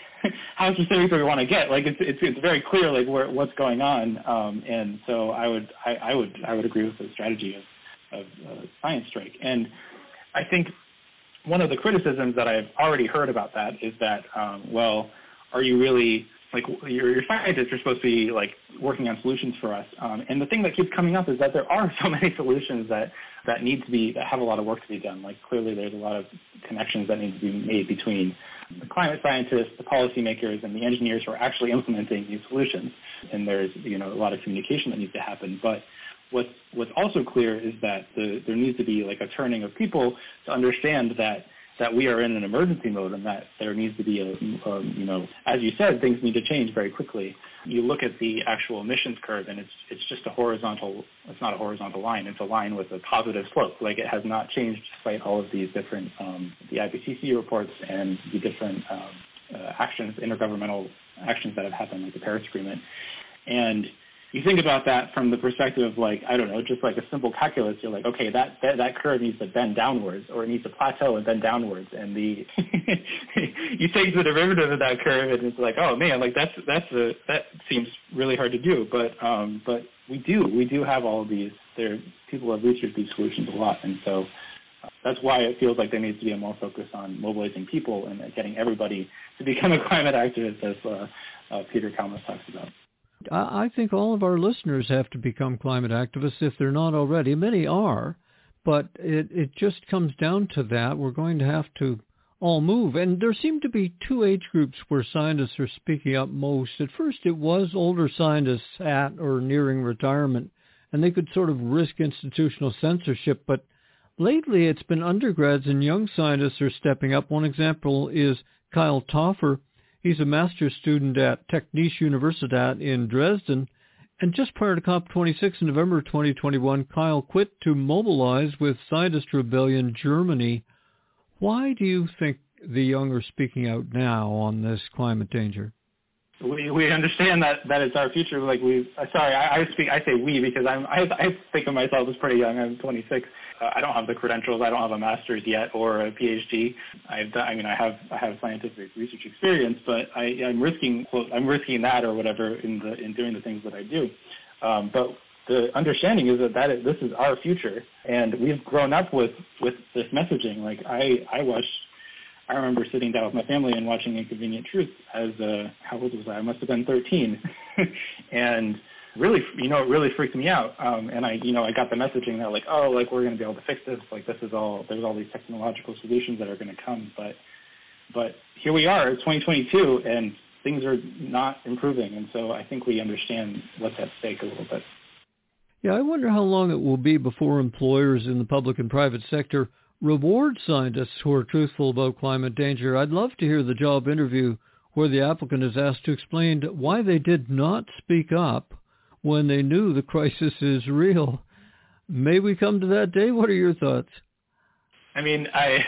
how specific do we want to get? Like it's it's it's very clear like where, what's going on, um, and so I would I, I would I would agree with the strategy of of uh, science strike, and I think. One of the criticisms that I've already heard about that is that, um, well, are you really, like, your, your scientists are supposed to be, like, working on solutions for us. Um, and the thing that keeps coming up is that there are so many solutions that, that need to be, that have a lot of work to be done. Like, clearly there's a lot of connections that need to be made between the climate scientists, the policymakers, and the engineers who are actually implementing these solutions. And there's, you know, a lot of communication that needs to happen. But What's, what's also clear is that the, there needs to be like a turning of people to understand that, that we are in an emergency mode and that there needs to be a, a, you know, as you said, things need to change very quickly. You look at the actual emissions curve and it's, it's just a horizontal, it's not a horizontal line, it's a line with a positive slope. Like it has not changed despite all of these different, um, the I P C C reports and the different um, uh, actions, intergovernmental actions that have happened, like the Paris Agreement. And you think about that from the perspective of like, I don't know, just like a simple calculus, you're like, okay, that, that, that curve needs to bend downwards or it needs to plateau and bend downwards. And the, you take the derivative of that curve and it's like, oh man, like that's, that's a, that seems really hard to do. But, um, but we do, we do have all of these, there, people have researched these solutions a lot. And so uh, that's why it feels like there needs to be a more focus on mobilizing people and getting everybody to become a climate activist, as uh, uh, Peter Kalmus talks about. I think all of our listeners have to become climate activists if they're not already. Many are, but it, it just comes down to that. We're going to have to all move. And there seem to be two age groups where scientists are speaking up most. At first it was older scientists at or nearing retirement, and they could sort of risk institutional censorship. But lately it's been undergrads and young scientists are stepping up. One example is Kyle Toffer. He's a master's student at Technische Universität in Dresden, and just prior to COP twenty-six in November twenty twenty-one, Kyle quit to mobilize with Scientist Rebellion Germany. Why do you think the young are speaking out now on this climate danger? We we understand that, that it's our future. Like we, uh, sorry, I, I speak. I say we because I'm. I, I think of myself as pretty young. I'm twenty-six. Uh, I don't have the credentials. I don't have a master's yet or a PhD. I've done, I mean, I have I have scientific research experience, but I, I'm risking well, I'm risking that or whatever in the in doing the things that I do. Um, but the understanding is that, that is, this is our future, and we've grown up with with this messaging. Like I I watched. I remember sitting down with my family and watching Inconvenient Truth as, uh, how old was I? I must have been thirteen. And really, you know, it really freaked me out. Um, and I, you know, I got the messaging that like, oh, like we're going to be able to fix this. Like this is all, there's all these technological solutions that are going to come. But, but here we are, it's twenty twenty-two, and things are not improving. And so I think we understand what's at stake a little bit. Yeah, I wonder how long it will be before employers in the public and private sector reward scientists who are truthful about climate danger. I'd love to hear the job interview where the applicant is asked to explain why they did not speak up when they knew the crisis is real. May we come to that day? What are your thoughts? I mean, I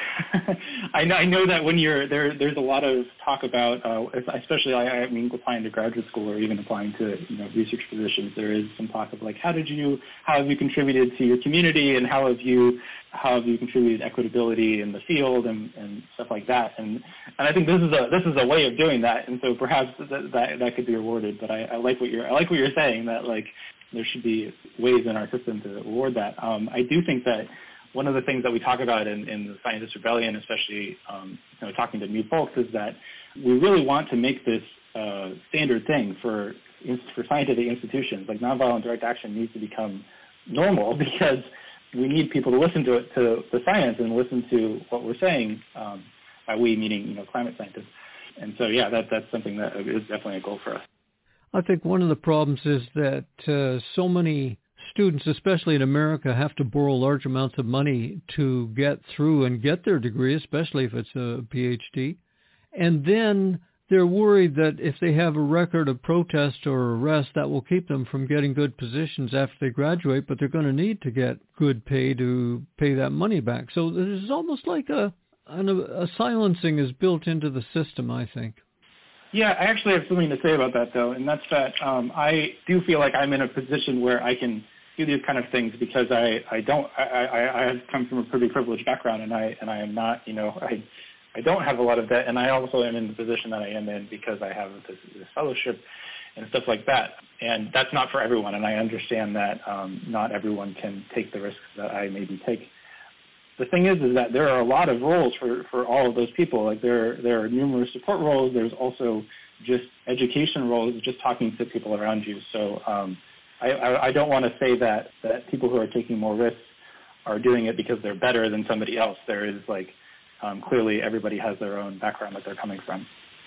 I, know, I know that when you're there, there's a lot of talk about, uh, especially I, I mean, applying to graduate school or even applying to you know research positions. There is some talk of like, how did you, how have you contributed to your community, and how have you, how have you contributed equitability in the field and, and stuff like that. And and I think this is a this is a way of doing that. And so perhaps that that, that could be rewarded. But I, I like what you're I like what you're saying, that like there should be ways in our system to reward that. Um, I do think that one of the things that we talk about in, in the Scientist Rebellion, especially um, you know, talking to new folks, is that we really want to make this uh, standard thing for for scientific institutions. Like nonviolent direct action needs to become normal because we need people to listen to it, to the science, and listen to what we're saying. Um, by we meaning you know climate scientists. And so yeah, that that's something that is definitely a goal for us. I think one of the problems is that uh, so many students, especially in America, have to borrow large amounts of money to get through and get their degree, especially if it's a P H D. And then they're worried that if they have a record of protest or arrest, that will keep them from getting good positions after they graduate, but they're going to need to get good pay to pay that money back. So there's almost like a, a, a silencing is built into the system, I think. Yeah, I actually have something to say about that, though, and that's that um, I do feel like I'm in a position where I can do these kind of things because I, I don't I, I, I have come from a pretty privileged background, and I and I am not you know I I don't have a lot of debt, and I also am in the position that I am in because I have this, this fellowship and stuff like that, and that's not for everyone, and I understand that um, not everyone can take the risks that I maybe take. The thing is, is that there are a lot of roles for, for all of those people. Like there, there are numerous support roles. There's also just education roles, just talking to people around you. So um, I, I, I don't want to say that, that people who are taking more risks are doing it because they're better than somebody else. There is like, um, clearly everybody has their own background that they're coming from.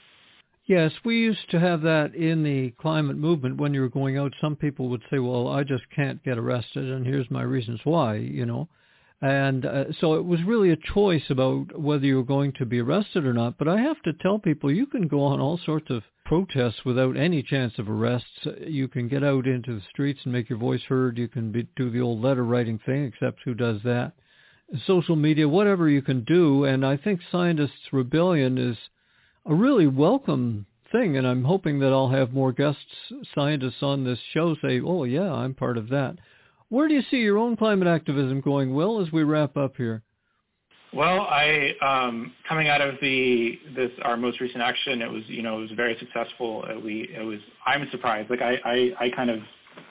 Yes, we used to have that in the climate movement. When you were going out, some people would say, well, I just can't get arrested, and here's my reasons why, you know. And uh, so it was really a choice about whether you were going to be arrested or not. But I have to tell people you can go on all sorts of protests without any chance of arrests. You can get out into the streets and make your voice heard. You can be, do the old letter writing thing, except who does that? Social media, whatever you can do. And I think Scientists Rebellion is a really welcome thing. And I'm hoping that I'll have more guests, scientists on this show say, oh, yeah, I'm part of that. Where do you see your own climate activism going, Will, as we wrap up here? Well, I um, coming out of the this our most recent action, it was you know it was very successful. Uh, we it was I'm surprised. Like I, I, I kind of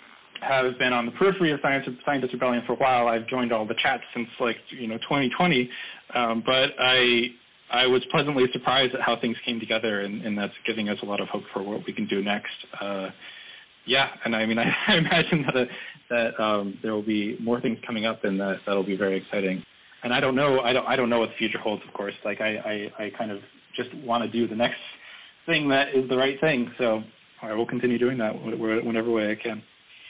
have been on the periphery of Science Scientist Rebellion for a while. I've joined all the chats since like you know twenty twenty, um, but I I was pleasantly surprised at how things came together, and, and that's giving us a lot of hope for what we can do next. Uh, Yeah, and I mean, I, I imagine that uh, that um, there will be more things coming up, and that that'll be very exciting. And I don't know, I don't, I don't know what the future holds. Of course, like I, I, I kind of just want to do the next thing that is the right thing. So I will continue doing that whenever way I can.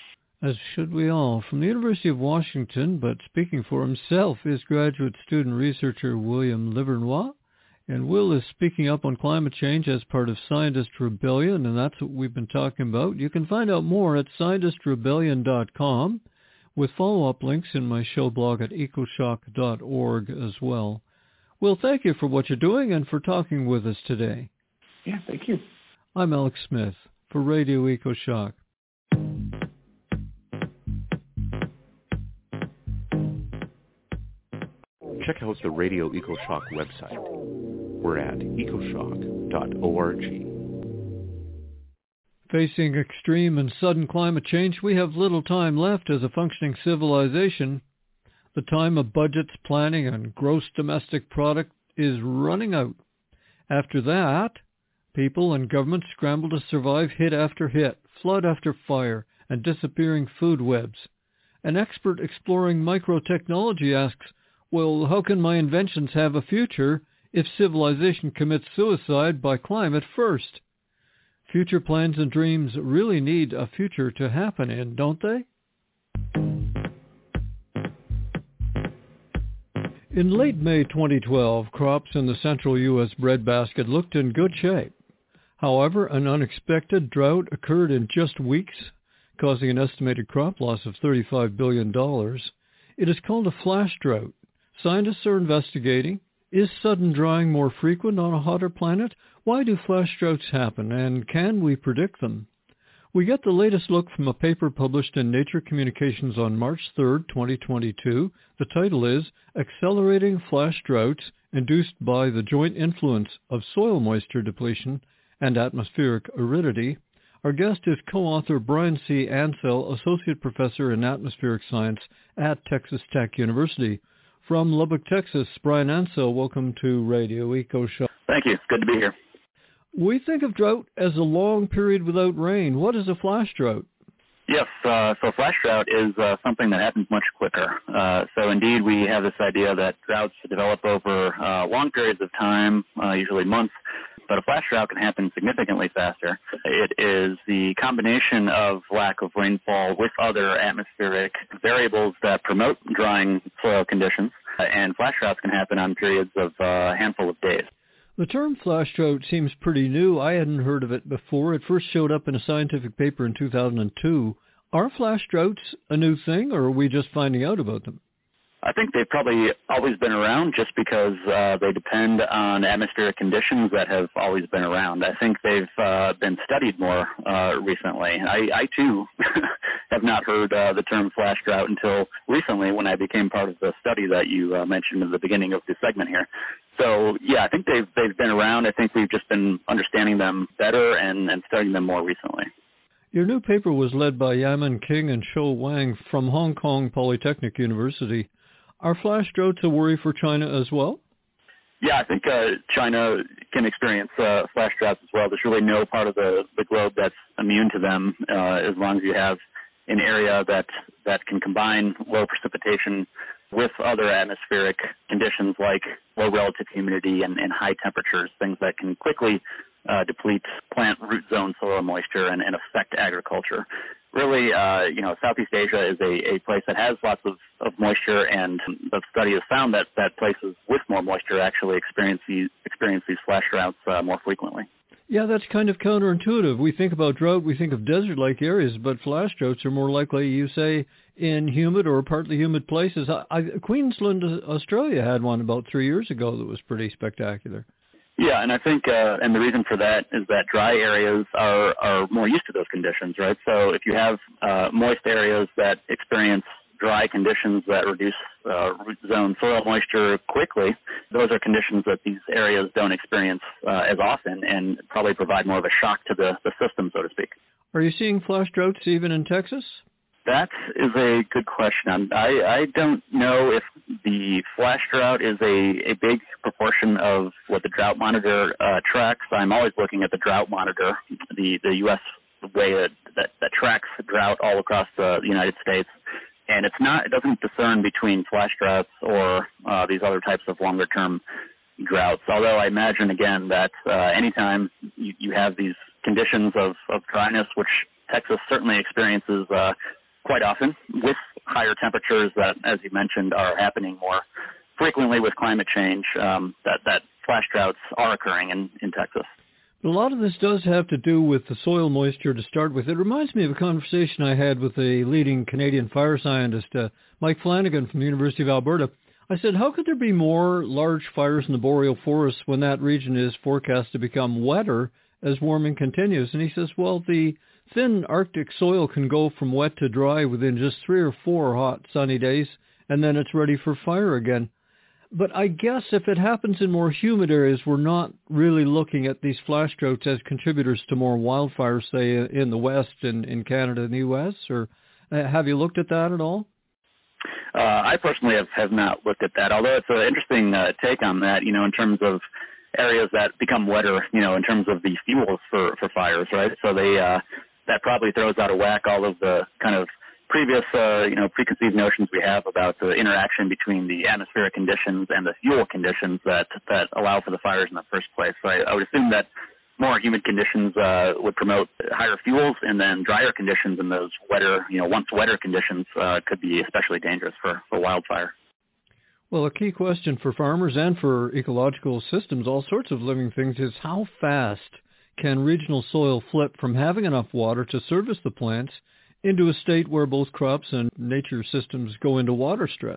As should we all. From the University of Washington, but speaking for himself, is graduate student researcher William Livernois. And Will is speaking up on climate change as part of Scientist Rebellion, and that's what we've been talking about. You can find out more at scientist rebellion dot com, with follow-up links in my show blog at ecoshock dot org as well. Will, thank you for what you're doing and for talking with us today. Yeah, thank you. I'm Alex Smith for Radio EcoShock. Check out the Radio EcoShock website. We're at ecoshock dot org. Facing extreme and sudden climate change, we have little time left as a functioning civilization. The time of budgets, planning, and gross domestic product is running out. After that, people and governments scramble to survive hit after hit, flood after fire, and disappearing food webs. An expert exploring microtechnology asks, well, how can my inventions have a future if civilization commits suicide by climate first? Future plans and dreams really need a future to happen in, don't they? In late May twenty twelve, crops in the central U S breadbasket looked in good shape. However, an unexpected drought occurred in just weeks, causing an estimated crop loss of thirty-five billion dollars. It is called a flash drought. Scientists are investigating. Is sudden drying more frequent on a hotter planet? Why do flash droughts happen, and can we predict them? We get the latest look from a paper published in Nature Communications on March third, twenty twenty-two. The title is Accelerating Flash Droughts Induced by the Joint Influence of Soil Moisture Depletion and Atmospheric Aridity. Our guest is co-author Brian C. Ansell, Associate Professor in Atmospheric Science at Texas Tech University. From Lubbock, Texas, Brian Ansell, welcome to Radio EcoShock. Thank you. It's good to be here. We think of drought as a long period without rain. What is a flash drought? Yes, uh, so flash drought is uh, something that happens much quicker. Uh, so indeed, we have this idea that droughts develop over uh, long periods of time, uh, usually months, but a flash drought can happen significantly faster. It is the combination of lack of rainfall with other atmospheric variables that promote drying soil conditions, uh, and flash droughts can happen on periods of uh, a handful of days. The term flash drought seems pretty new. I hadn't heard of it before. It first showed up in a scientific paper in two thousand two. Are flash droughts a new thing, or are we just finding out about them? I think they've probably always been around just because uh, they depend on atmospheric conditions that have always been around. I think they've uh, been studied more uh, recently. I, I too, have not heard uh, the term flash drought until recently when I became part of the study that you uh, mentioned at the beginning of the segment here. So, yeah, I think they've, they've been around. I think we've just been understanding them better and, and studying them more recently. Your new paper was led by Yaman King and Shou Wang from Hong Kong Polytechnic University. Are flash droughts a worry for China as well? Yeah, I think uh, China can experience uh, flash droughts as well. There's really no part of the, the globe that's immune to them uh, as long as you have an area that, that can combine low precipitation with other atmospheric conditions like low relative humidity and, and high temperatures, things that can quickly uh, deplete plant root zone soil moisture and, and affect agriculture. Really, uh, you know, Southeast Asia is a, a place that has lots of, of moisture, and the study has found that, that places with more moisture actually experience these, experience these flash droughts uh, more frequently. Yeah, that's kind of counterintuitive. We think about drought, we think of desert-like areas, but flash droughts are more likely, you say, in humid or partly humid places. I, I, Queensland, Australia had one about three years ago that was pretty spectacular. Yeah, and I think, uh, and the reason for that is that dry areas are, are more used to those conditions, right? So if you have uh, moist areas that experience dry conditions that reduce uh, root zone soil moisture quickly, those are conditions that these areas don't experience uh, as often and probably provide more of a shock to the, the system, so to speak. Are you seeing flash droughts even in Texas? That is a good question. I, I don't know if the flash drought is a, a big proportion of what the drought monitor uh, tracks. I'm always looking at the drought monitor, the, the U S way that, that, that tracks drought all across the United States. And it's not, it doesn't discern between flash droughts or uh, these other types of longer-term droughts. Although I imagine, again, that uh, anytime you, you have these conditions of, of dryness, which Texas certainly experiences uh, quite often, with higher temperatures that, as you mentioned, are happening more frequently with climate change, um, that, that flash droughts are occurring in, in Texas. A lot of this does have to do with the soil moisture to start with. It reminds me of a conversation I had with a leading Canadian fire scientist, uh, Mike Flanagan from the University of Alberta. I said, how could there be more large fires in the boreal forests when that region is forecast to become wetter as warming continues? And he says, well, the thin Arctic soil can go from wet to dry within just three or four hot, sunny days, and then it's ready for fire again. But I guess if it happens in more humid areas, we're not really looking at these flash droughts as contributors to more wildfires, say, in the West and in Canada and the U S, or uh, have you looked at that at all? Uh, I personally have, have not looked at that, although it's an interesting uh, take on that, you know, in terms of areas that become wetter, you know, in terms of the fuels for, for fires, right? So they, uh, that probably throws out of whack all of the kind of previous, uh, you know, preconceived notions we have about the interaction between the atmospheric conditions and the fuel conditions that, that allow for the fires in the first place. So I, I would assume that more humid conditions uh, would promote higher fuels, and then drier conditions in those wetter, you know, once wetter conditions uh, could be especially dangerous for, for wildfire. Well, a key question for farmers and for ecological systems, all sorts of living things, is how fast can regional soil flip from having enough water to service the plants into a state where both crops and nature systems go into water stress?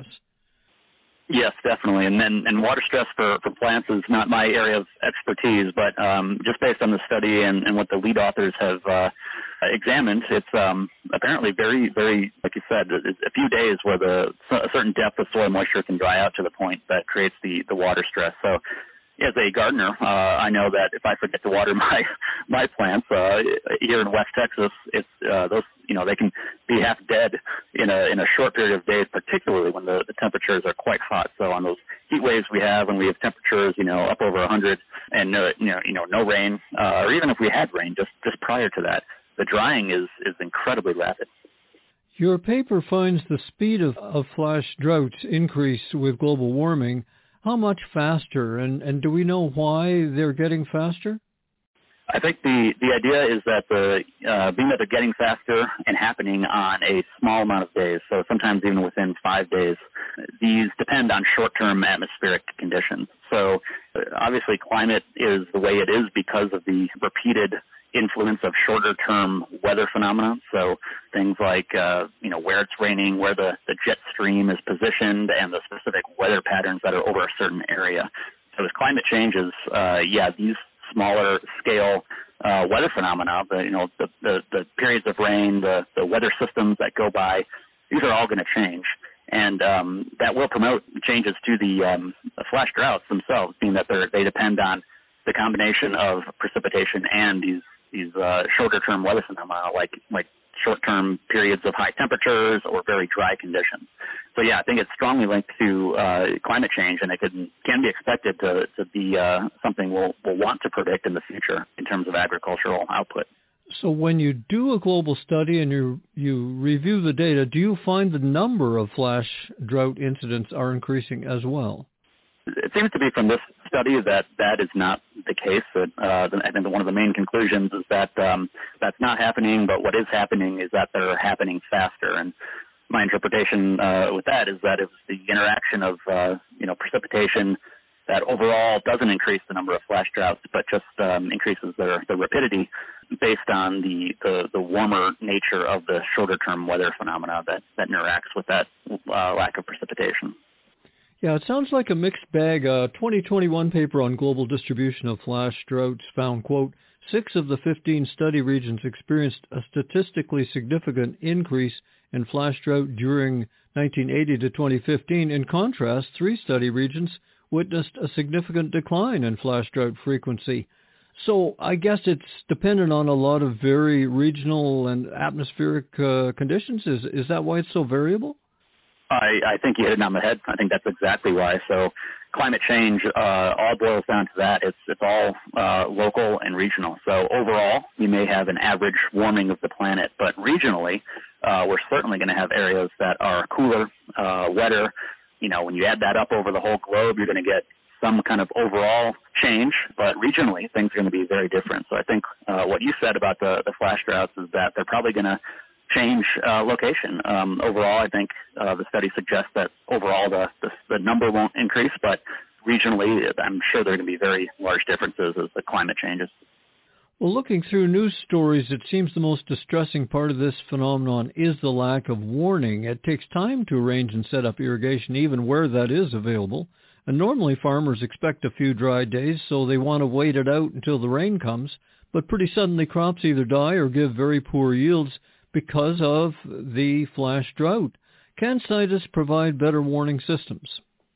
Yes, definitely. And then and water stress for, for plants is not my area of expertise, but um, just based on the study and, and what the lead authors have uh, examined, it's um, apparently very, very, like you said, a few days where the a certain depth of soil moisture can dry out to the point that creates the, the water stress. So as a gardener, uh, I know that if I forget to water my my plants uh, here in West Texas, it's uh, those you know they can be half dead in a in a short period of days, particularly when the, the temperatures are quite hot. So on those heat waves we have, when we have temperatures you know up over one hundred and no, you know you know no rain, uh, or even if we had rain just just prior to that, the drying is is incredibly rapid. Your paper finds the speed of, of flash droughts increase with global warming. How much faster, and, and do we know why they're getting faster? I think the, the idea is that the uh, being that they're getting faster and happening on a small amount of days, so sometimes even within five days, these depend on short-term atmospheric conditions. So uh, obviously climate is the way it is because of the repeated influence of shorter-term weather phenomena. So things like, uh, you know, where it's raining, where the, the jet stream is positioned, and the specific weather patterns that are over a certain area. So as climate changes, uh, yeah, these smaller scale uh, weather phenomena, the, you know, the, the, the periods of rain, the, the weather systems that go by, these are all going to change. And um, that will promote changes to the, um, the flash droughts themselves, being that they depend on the combination of precipitation and these these uh, shorter-term weather phenomena, like like short-term periods of high temperatures or very dry conditions. So yeah, I think it's strongly linked to uh, climate change, and it can can be expected to to be uh, something we'll we'll want to predict in the future in terms of agricultural output. So when you do a global study and you you review the data, do you find the number of flash drought incidents are increasing as well? It seems to be from this study that that is not the case. That uh, I think that one of the main conclusions is that um, that's not happening, but what is happening is that they're happening faster. And my interpretation uh, with that is that it's the interaction of uh, you know precipitation that overall doesn't increase the number of flash droughts, but just um, increases their, their rapidity based on the, the, the warmer nature of the shorter-term weather phenomena that, that interacts with that uh, lack of precipitation. Yeah, it sounds like a mixed bag. A twenty twenty-one paper on global distribution of flash droughts found, quote, six of the fifteen study regions experienced a statistically significant increase in flash drought during nineteen eighty to twenty fifteen. In contrast, three study regions witnessed a significant decline in flash drought frequency. So I guess it's dependent on a lot of very regional and atmospheric uh, conditions. Is is that why it's so variable? I, I think you hit it on the head. I think that's exactly why. So climate change uh, all boils down to that. It's it's all uh, local and regional. So overall, we may have an average warming of the planet, but regionally, uh, we're certainly going to have areas that are cooler, uh, wetter. You know, when you add that up over the whole globe, you're going to get some kind of overall change, but regionally, things are going to be very different. So I think uh, what you said about the, the flash droughts is that they're probably going to change uh, location. Um, overall, I think uh, the study suggests that overall the, the, the number won't increase, but regionally, I'm sure there are going to be very large differences as the climate changes. Well, looking through news stories, it seems the most distressing part of this phenomenon is the lack of warning. It takes time to arrange and set up irrigation, even where that is available. And normally farmers expect a few dry days, so they want to wait it out until the rain comes. But pretty suddenly crops either die or give very poor yields because of the flash drought. Can scientists provide better warning systems?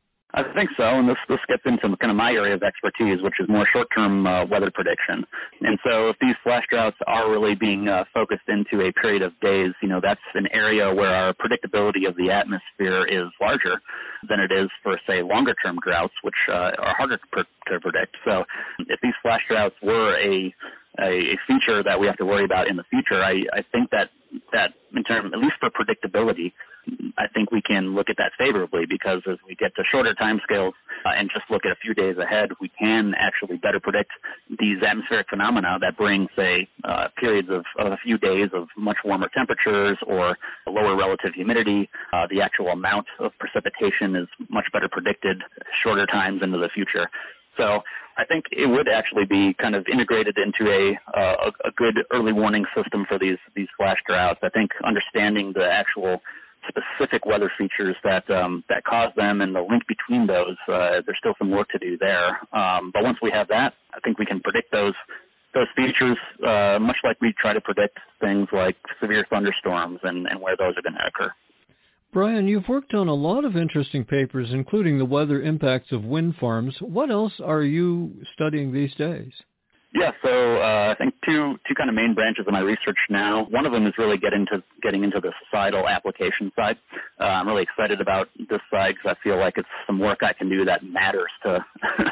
I think so, and this, this gets into kind of my area of expertise, which is more short-term uh, weather prediction. And so if these flash droughts are really being uh, focused into a period of days, you know, that's an area where our predictability of the atmosphere is larger than it is for, say, longer-term droughts, which uh, are harder to, pr- to predict. So if these flash droughts were a a, a feature that we have to worry about in the future, I, I think that that in term, at least for predictability, I think we can look at that favorably, because as we get to shorter timescales uh, and just look at a few days ahead, we can actually better predict these atmospheric phenomena that bring, say, uh, periods of, of a few days of much warmer temperatures or lower relative humidity. Uh, the actual amount of precipitation is much better predicted shorter times into the future. So I think it would actually be kind of integrated into a, uh, a good early warning system for these, these flash droughts. I think understanding the actual specific weather features that um, that cause them and the link between those, uh, there's still some work to do there. Um, but once we have that, I think we can predict those those features uh, much like we try to predict things like severe thunderstorms and, and where those are going to occur. Brian, you've worked on a lot of interesting papers, including the weather impacts of wind farms. What else are you studying these days? Yeah, so uh, I think two two kind of main branches of my research now. One of them is really get into, getting into the societal application side. Uh, I'm really excited about this side because I feel like it's some work I can do that matters to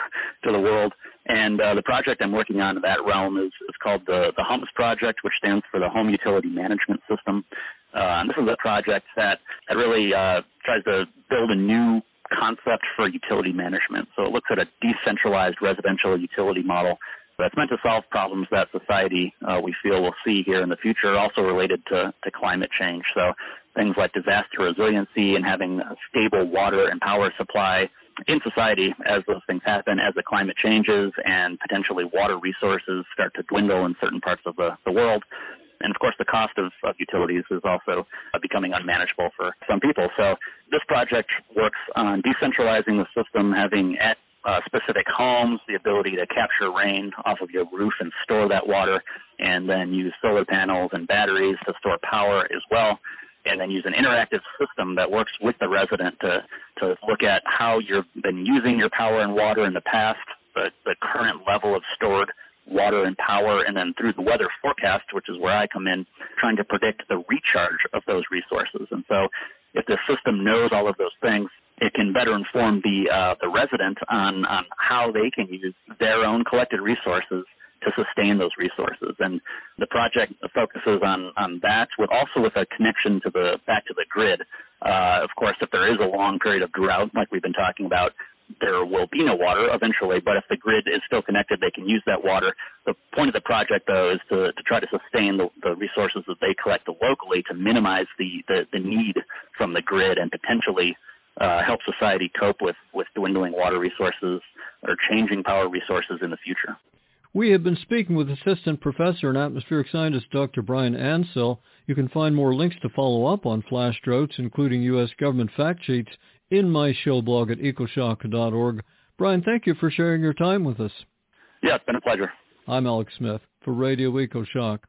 to the world. And uh, the project I'm working on in that realm is, is called the, the HUMS project, which stands for the Home Utility Management System. Uh, and this is a project that, that really uh, tries to build a new concept for utility management. So it looks at a decentralized residential utility model that's meant to solve problems that society, uh, we feel, will see here in the future, also related to, to climate change. So things like disaster resiliency and having a stable water and power supply in society as those things happen, as the climate changes and potentially water resources start to dwindle in certain parts of the, the world. And, of course, the cost of, of utilities is also uh, becoming unmanageable for some people. So this project works on decentralizing the system, having at uh, specific homes the ability to capture rain off of your roof and store that water, and then use solar panels and batteries to store power as well, and then use an interactive system that works with the resident to, to look at how you've been using your power and water in the past, the, the current level of stored water and power, and then through the weather forecast, which is where I come in, trying to predict the recharge of those resources. And so if the system knows all of those things, it can better inform the uh, the resident on, on how they can use their own collected resources to sustain those resources. And the project focuses on, on that, with also with a connection to the back to the grid. Uh, of course, if there is a long period of drought, like we've been talking about, there will be no water eventually, but if the grid is still connected, they can use that water. The point of the project, though, is to, to try to sustain the, the resources that they collect locally to minimize the, the, the need from the grid and potentially uh, help society cope with, with dwindling water resources or changing power resources in the future. We have been speaking with Assistant Professor and Atmospheric Scientist Doctor Brian Ansell. You can find more links to follow up on flash droughts, including U S government fact sheets, in my show blog at ecoshock dot org. Brian, thank you for sharing your time with us. Yeah, it's been a pleasure. I'm Alex Smith for Radio EcoShock.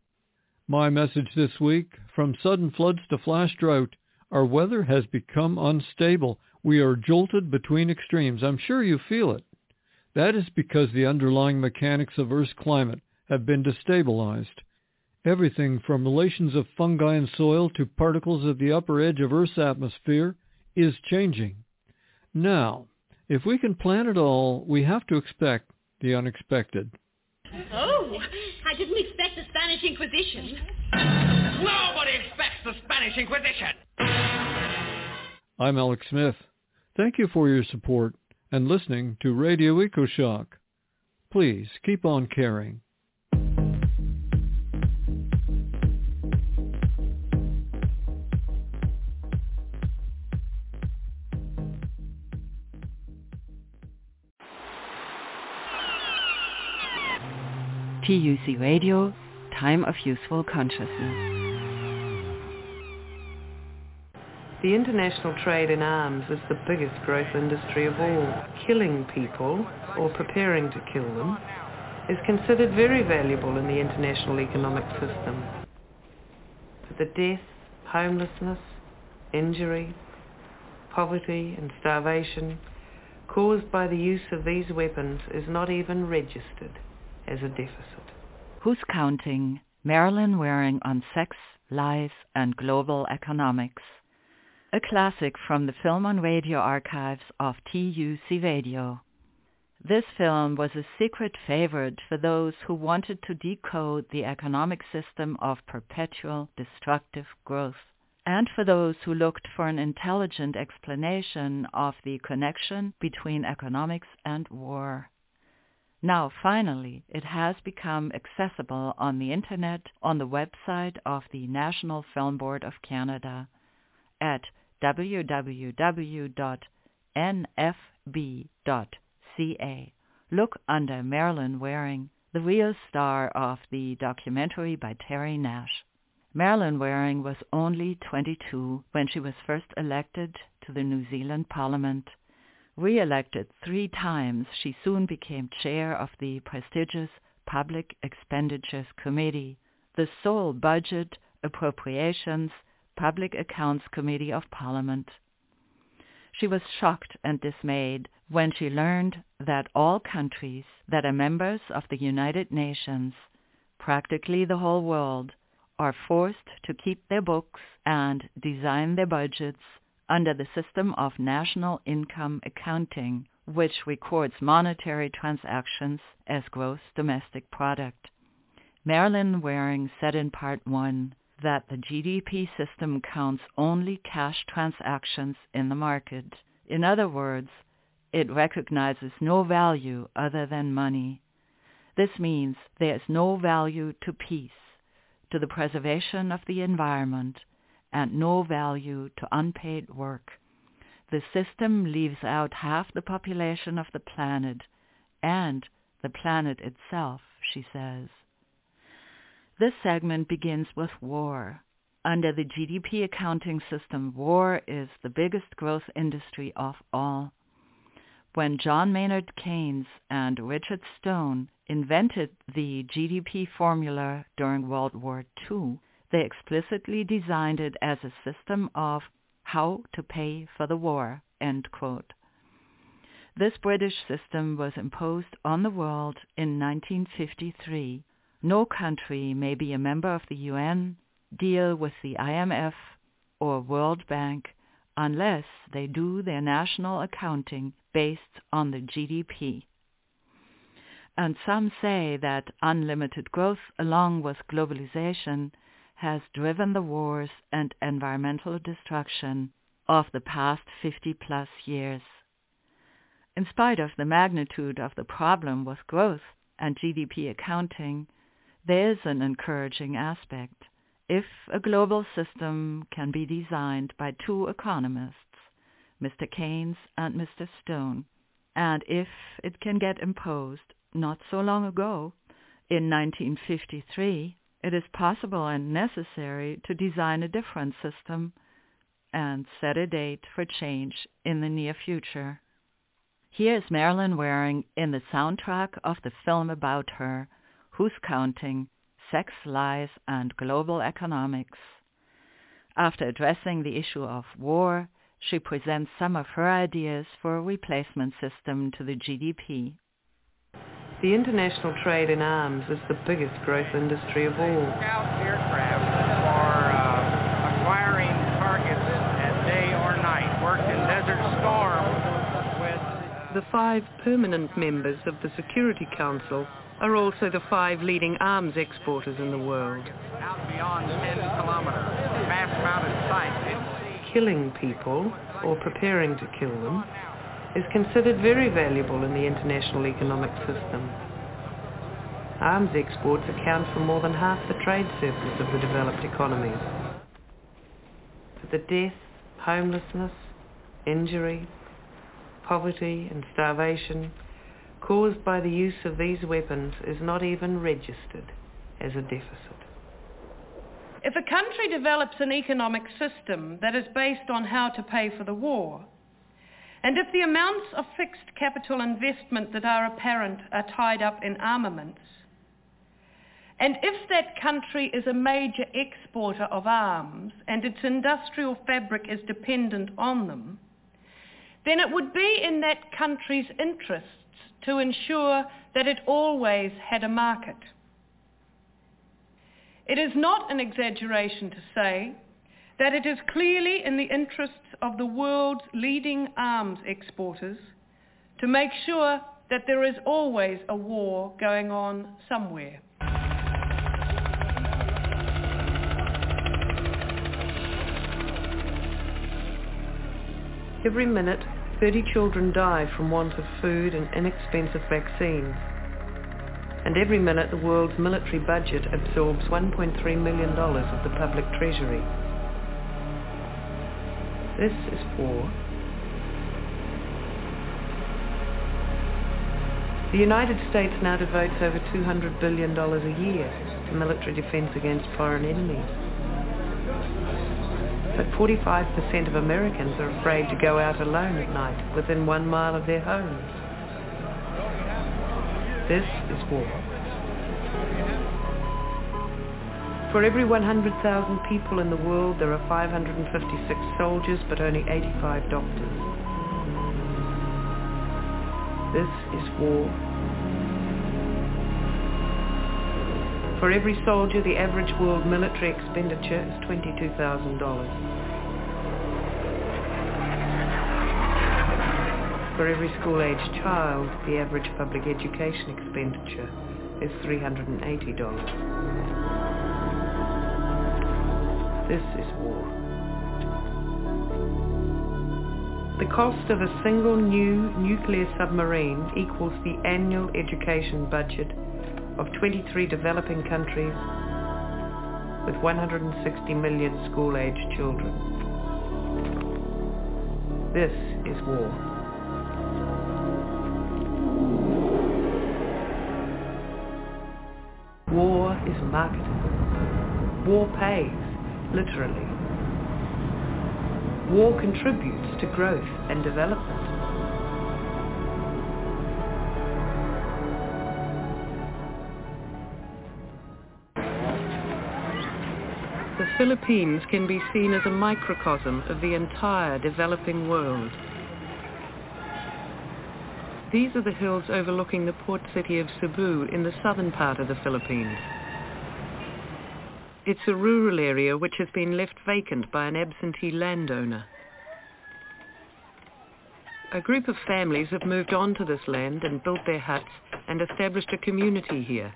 My message this week: from sudden floods to flash drought, our weather has become unstable. We are jolted between extremes. I'm sure you feel it. That is because the underlying mechanics of Earth's climate have been destabilized. Everything from relations of fungi and soil to particles at the upper edge of Earth's atmosphere is changing. Now, if we can plan it all, we have to expect the unexpected. Oh, I didn't expect the Spanish Inquisition. Nobody expects the Spanish Inquisition. I'm Alex Smith. Thank you for your support and listening to Radio EcoShock. Please keep on caring. T U C Radio, Time of Useful Consciousness. The international trade in arms is the biggest growth industry of all. Killing people, or preparing to kill them, is considered very valuable in the international economic system. But the death, homelessness, injury, poverty and starvation caused by the use of these weapons is not even registered as a deficit. Who's Counting? Marilyn Waring on Sex, Life and Global Economics. A classic from the Film on Radio archives of T U C Radio. This film was a secret favorite for those who wanted to decode the economic system of perpetual destructive growth, and for those who looked for an intelligent explanation of the connection between economics and war. Now, finally, it has become accessible on the Internet on the website of the National Film Board of Canada at w w w dot n f b dot c a. Look under Marilyn Waring, the real star of the documentary by Terry Nash. Marilyn Waring was only twenty-two when she was first elected to the New Zealand Parliament. Re-elected three times, she soon became chair of the prestigious Public Expenditures Committee, the sole Budget, Appropriations, Public Accounts Committee of Parliament. She was shocked and dismayed when she learned that all countries that are members of the United Nations, practically the whole world, are forced to keep their books and design their budgets under the system of national income accounting, which records monetary transactions as gross domestic product. Marilyn Waring said in part one that the G D P system counts only cash transactions in the market. In other words, it recognizes no value other than money. This means there is no value to peace, to the preservation of the environment, and no value to unpaid work. The system leaves out half the population of the planet and the planet itself, she says. This segment begins with war. Under the G D P accounting system, war is the biggest growth industry of all. When John Maynard Keynes and Richard Stone invented the G D P formula during World War Two, they explicitly designed it as a system of how to pay for the war, end quote. This British system was imposed on the world in nineteen fifty-three. No country may be a member of the U N, deal with the I M F or World Bank unless they do their national accounting based on the G D P. And some say that unlimited growth along with globalization has driven the wars and environmental destruction of the past fifty plus years. In spite of the magnitude of the problem with growth and G D P accounting, there is an encouraging aspect. If a global system can be designed by two economists, Mister Keynes and Mister Stone, and if it can get imposed not so long ago, in nineteen fifty-three, it is possible and necessary to design a different system and set a date for change in the near future. Here is Marilyn Waring in the soundtrack of the film about her, Who's Counting? Sex, Lies, and Global Economics. After addressing the issue of war, she presents some of her ideas for a replacement system to the G D P. The international trade in arms is the biggest growth industry of all. Scout aircraft for uh, acquiring targets at day or night, worked in Desert Storm with... Uh, the five permanent members of the Security Council are also the five leading arms exporters in the world. Out beyond ten kilometers, mass-mounted sights. Killing people, or preparing to kill them, is considered very valuable in the international economic system. Arms exports account for more than half the trade surplus of the developed economies. But the death, homelessness, injury, poverty and starvation caused by the use of these weapons is not even registered as a deficit. If a country develops an economic system that is based on how to pay for the war, and if the amounts of fixed capital investment that are apparent are tied up in armaments, and if that country is a major exporter of arms and its industrial fabric is dependent on them, then it would be in that country's interests to ensure that it always had a market. It is not an exaggeration to say that it is clearly in the interests of the world's leading arms exporters to make sure that there is always a war going on somewhere. Every minute, thirty children die from want of food and inexpensive vaccines. And every minute, the world's military budget absorbs one point three million dollars of the public treasury. This is war. The United States now devotes over two hundred billion dollars a year to military defense against foreign enemies. But forty-five percent of Americans are afraid to go out alone at night within one mile of their homes. This is war. For every one hundred thousand people in the world, there are five hundred fifty-six soldiers, but only eighty-five doctors. This is war. For every soldier, the average world military expenditure is twenty-two thousand dollars. For every school-aged child, the average public education expenditure is three hundred eighty dollars. This is war. The cost of a single new nuclear submarine equals the annual education budget of twenty-three developing countries with one hundred sixty million school-aged children. This is war. War is marketed. War pays, literally. War contributes to growth and development. The Philippines can be seen as a microcosm of the entire developing world. These are the hills overlooking the port city of Cebu in the southern part of the Philippines. It's a rural area which has been left vacant by an absentee landowner. A group of families have moved onto this land and built their huts and established a community here.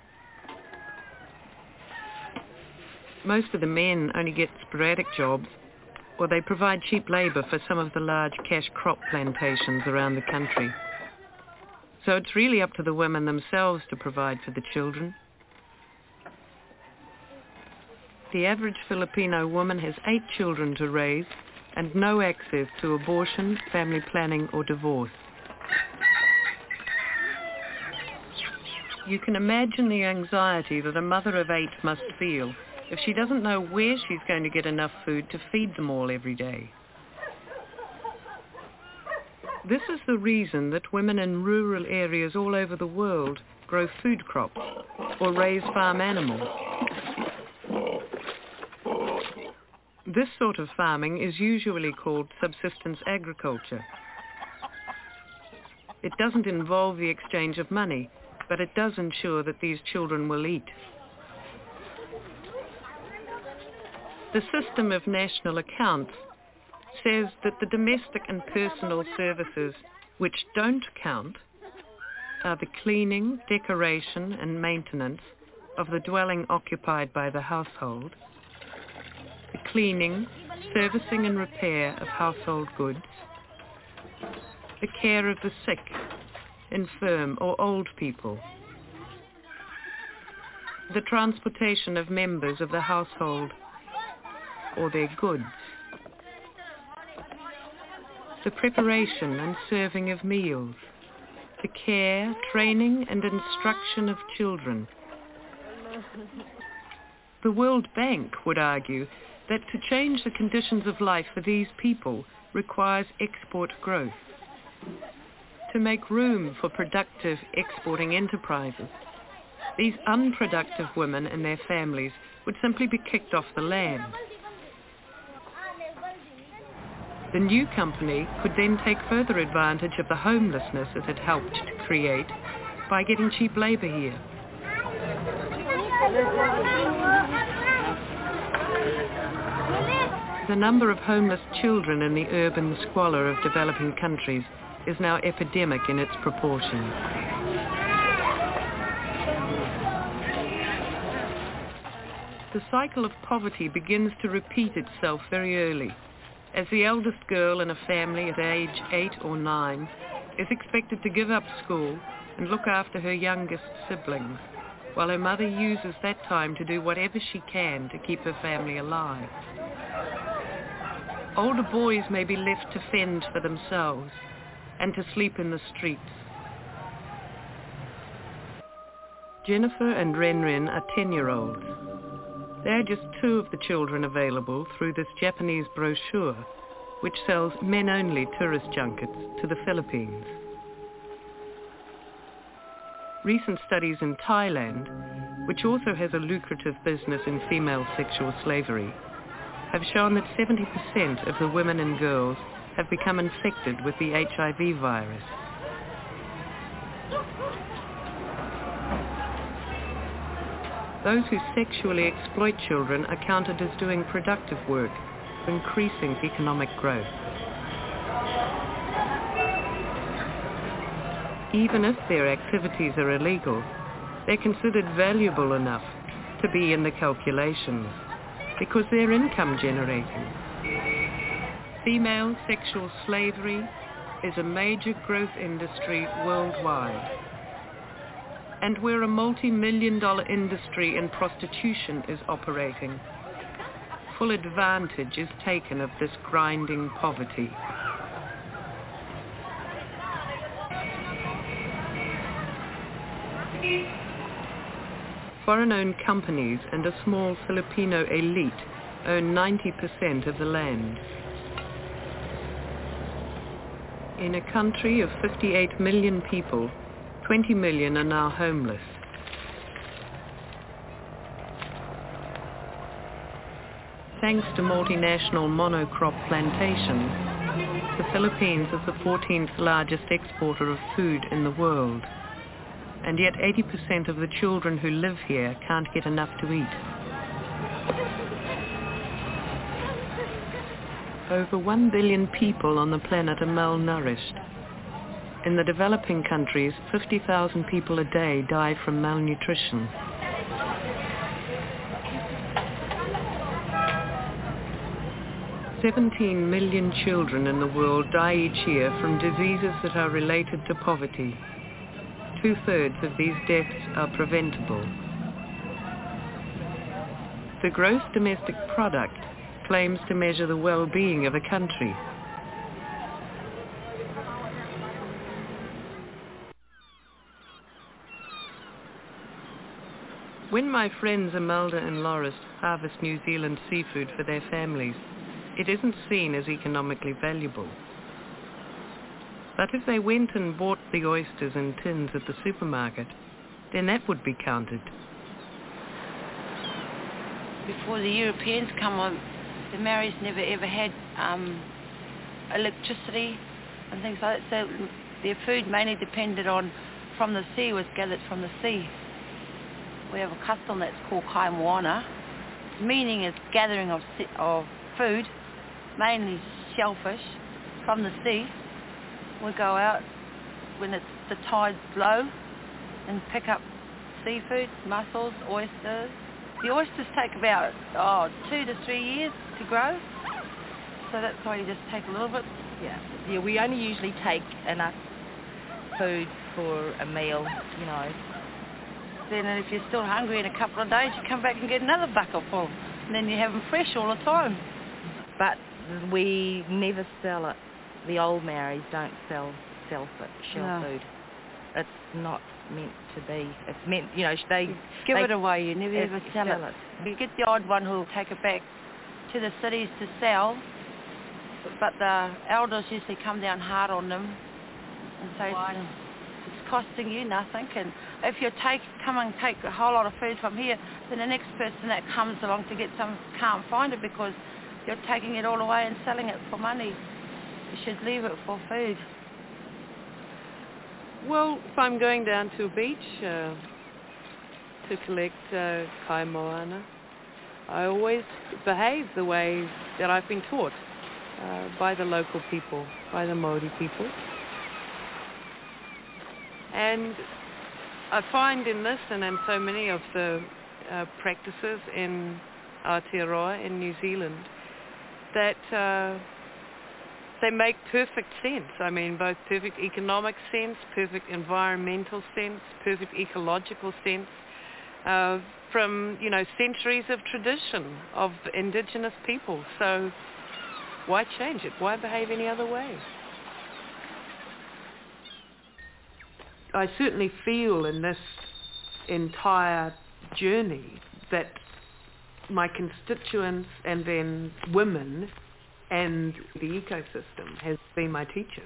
Most of the men only get sporadic jobs, or they provide cheap labor for some of the large cash crop plantations around the country. So it's really up to the women themselves to provide for the children. The average Filipino woman has eight children to raise and no access to abortion, family planning, or divorce. You can imagine the anxiety that a mother of eight must feel if she doesn't know where she's going to get enough food to feed them all every day. This is the reason that women in rural areas all over the world grow food crops or raise farm animals. This sort of farming is usually called subsistence agriculture. It doesn't involve the exchange of money, but it does ensure that these children will eat. The system of national accounts says that the domestic and personal services which don't count are the cleaning, decoration, and maintenance of the dwelling occupied by the household, the cleaning, servicing and repair of household goods, the care of the sick, infirm or old people, the transportation of members of the household or their goods, the preparation and serving of meals, the care, training and instruction of children. The World Bank would argue that to change the conditions of life for these people requires export growth. To make room for productive exporting enterprises, these unproductive women and their families would simply be kicked off the land. The new company could then take further advantage of the homelessness it had helped to create by getting cheap labor here. The number of homeless children in the urban squalor of developing countries is now epidemic in its proportions. The cycle of poverty begins to repeat itself very early, as the eldest girl in a family at age eight or nine is expected to give up school and look after her youngest siblings, while her mother uses that time to do whatever she can to keep her family alive. Older boys may be left to fend for themselves and to sleep in the streets. Jennifer and Renren are ten-year-olds. They are just two of the children available through this Japanese brochure, which sells men-only tourist junkets to the Philippines. Recent studies in Thailand, which also has a lucrative business in female sexual slavery, have shown that seventy percent of the women and girls have become infected with the H I V virus. Those who sexually exploit children are counted as doing productive work, increasing economic growth. Even if their activities are illegal, they're considered valuable enough to be in the calculations because they're income generating. Female sexual slavery is a major growth industry worldwide. And where a multi-million dollar industry in prostitution is operating, full advantage is taken of this grinding poverty. Foreign-owned companies and a small Filipino elite own ninety percent of the land. In a country of fifty-eight million people, twenty million are now homeless. Thanks to multinational monocrop plantations, the Philippines is the fourteenth largest exporter of food in the world. And yet eighty percent of the children who live here can't get enough to eat. Over one billion people on the planet are malnourished. In the developing countries, fifty thousand people a day die from malnutrition. seventeen million children in the world die each year from diseases that are related to poverty. Two-thirds of these deaths are preventable. The gross domestic product claims to measure the well-being of a country. When my friends Imelda and Loris harvest New Zealand seafood for their families, it isn't seen as economically valuable. But if they went and bought the oysters in tins at the supermarket, then that would be counted. Before the Europeans come on, the Maoris never ever had um, electricity and things like that, so their food mainly depended on from the sea, was gathered from the sea. We have a custom that's called kai moana, meaning is gathering of, of food, mainly shellfish, from the sea. We go out when it's the tide's low and pick up seafood, mussels, oysters. The oysters take about oh, two to three years to grow, so that's why you just take a little bit. Yeah, yeah. We only usually take enough food for a meal, you know. Then if you're still hungry in a couple of days, you come back and get another bucket full, and then you have them fresh all the time. But we never sell it. The old Maoris don't sell sell shell No. food. It's not meant to be. It's meant, you know, they You give they, it away. You never ever sell, sell it. You get the odd one who'll take it back to the cities to sell, but the elders usually come down hard on them and say it's, it's costing you nothing. And if you take come and take a whole lot of food from here, then the next person that comes along to get some can't find it because you're taking it all away and selling it for money. You should leave it for food. Well, if I'm going down to a beach uh, to collect uh, kai moana, I always behave the way that I've been taught uh, by the local people, by the Māori people. And I find in this and in so many of the uh, practices in Aotearoa in New Zealand that uh, they make perfect sense. I mean, both perfect economic sense, perfect environmental sense, perfect ecological sense, uh, from, you know, centuries of tradition of indigenous people. So why change it? Why behave any other way? I certainly feel in this entire journey that my constituents and then women and the ecosystem has been my teachers.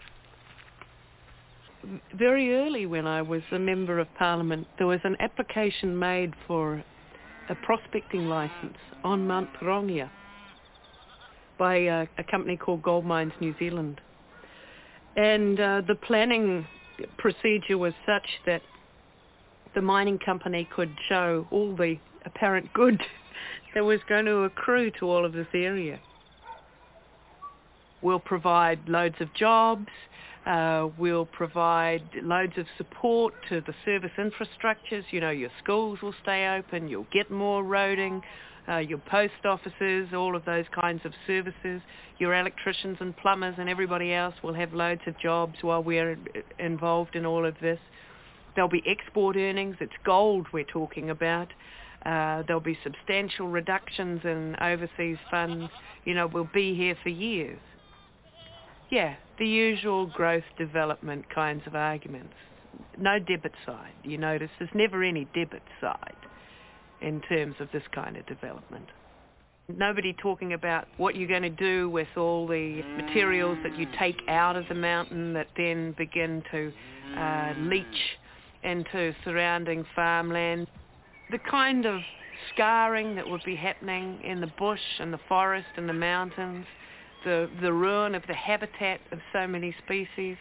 Very early when I was a Member of Parliament, there was an application made for a prospecting licence on Mount Pirongia by a, a company called Gold Mines New Zealand. And uh, the planning procedure was such that the mining company could show all the apparent good that was going to accrue to all of this area. We'll provide loads of jobs, uh, we'll provide loads of support to the service infrastructures, you know, your schools will stay open, you'll get more roading, uh, your post offices, all of those kinds of services, your electricians and plumbers and everybody else will have loads of jobs while we're involved in all of this. There'll be export earnings, it's gold we're talking about. Uh, there'll be substantial reductions in overseas funds. You know, we'll be here for years. Yeah, the usual growth development kinds of arguments. No debit side, you notice. There's never any debit side in terms of this kind of development. Nobody talking about what you're going to do with all the materials that you take out of the mountain that then begin to uh, leach into surrounding farmland. The kind of scarring that would be happening in the bush and the forest and the mountains, the, the ruin of the habitat of so many species.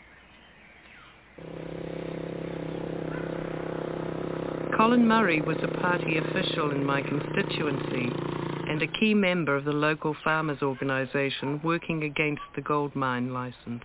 Colin Murray was a party official in my constituency and a key member of the local farmers' organisation working against the gold mine licence.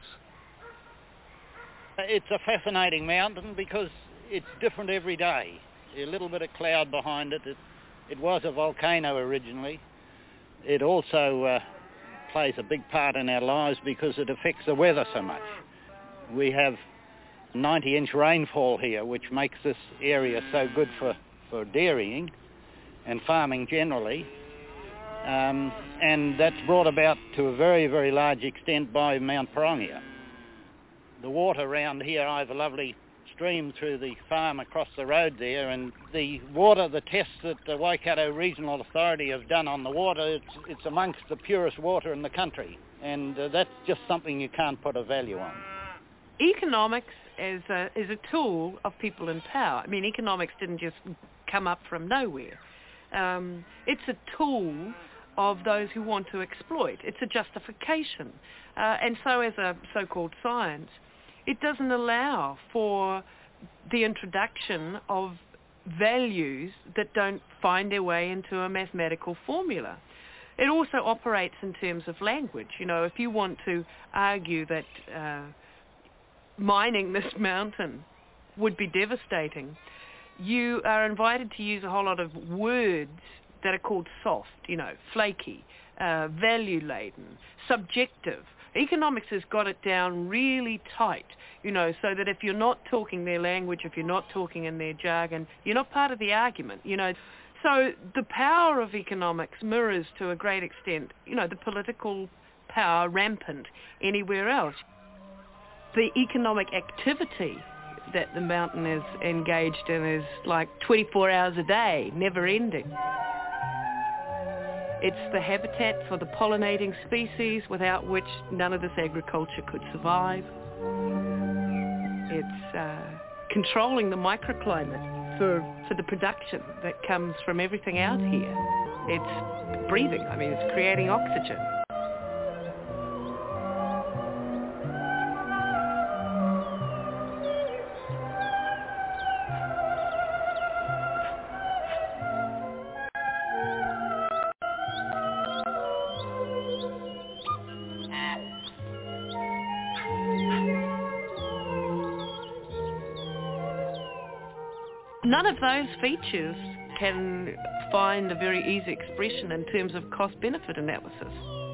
It's a fascinating mountain because it's different every day. A little bit of cloud behind it. It, it was a volcano originally. It also uh, plays a big part in our lives because it affects the weather so much. We have ninety inch rainfall here, which makes this area so good for, for dairying and farming generally. Um, and that's brought about to a very, very large extent by Mount Pirongia. The water around here, I have a lovely stream through the farm across the road there, and the water, the tests that the Waikato Regional Authority have done on the water, it's, it's amongst the purest water in the country, and uh, that's just something you can't put a value on. Economics is a, is a tool of people in power. I mean, economics didn't just come up from nowhere. Um, it's a tool of those who want to exploit. It's a justification. Uh, and so as a so-called science, it doesn't allow for the introduction of values that don't find their way into a mathematical formula. It also operates in terms of language. You know, if you want to argue that uh, mining this mountain would be devastating, you are invited to use a whole lot of words that are called soft, you know, flaky, uh, value-laden, subjective. Economics has got it down really tight, you know, so that if you're not talking their language, if you're not talking in their jargon, you're not part of the argument, you know. So the power of economics mirrors to a great extent, you know, the political power rampant anywhere else. The economic activity that the mountain is engaged in is like twenty-four hours a day, never ending. It's the habitat for the pollinating species without which none of this agriculture could survive. It's uh, controlling the microclimate for, for the production that comes from everything out here. It's breathing, I mean, it's creating oxygen. None of those features can find a very easy expression in terms of cost-benefit analysis.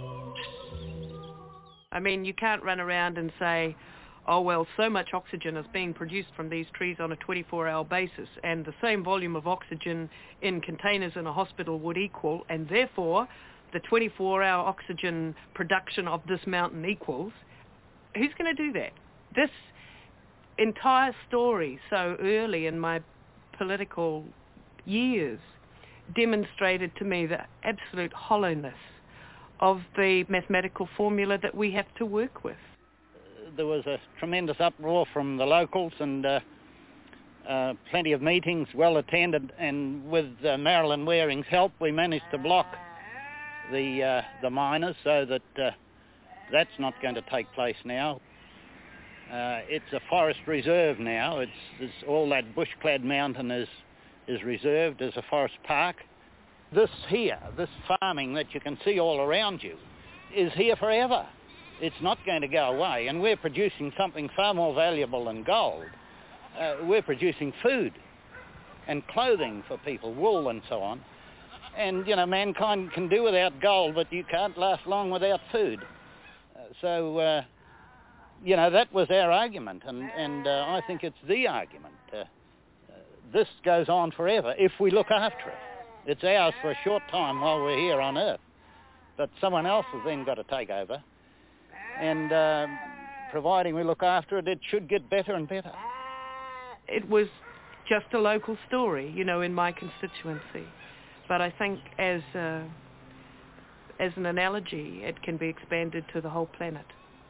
I mean, you can't run around and say, oh, well, so much oxygen is being produced from these trees on a twenty-four hour basis, and the same volume of oxygen in containers in a hospital would equal, and therefore the twenty-four hour oxygen production of this mountain equals. Who's going to do that? This entire story so early in my political years demonstrated to me the absolute hollowness of the mathematical formula that we have to work with. There was a tremendous uproar from the locals and uh, uh, plenty of meetings, well attended, and with uh, Marilyn Waring's help we managed to block the, uh, the miners so that uh, that's not going to take place now. Uh, it's a forest reserve now. It's, it's all that bush-clad mountain is, is reserved as a forest park. This here, this farming that you can see all around you, is here forever. It's not going to go away, and we're producing something far more valuable than gold. Uh, we're producing food and clothing for people, wool and so on. And, you know, mankind can do without gold, but you can't last long without food. Uh, so, uh, you know, that was our argument, and, and uh, I think it's the argument. Uh, uh, this goes on forever if we look after it. It's ours for a short time while we're here on Earth, but someone else has then got to take over. And uh, providing we look after it, it should get better and better. It was just a local story, you know, in my constituency. But I think as, uh, as an analogy, it can be expanded to the whole planet.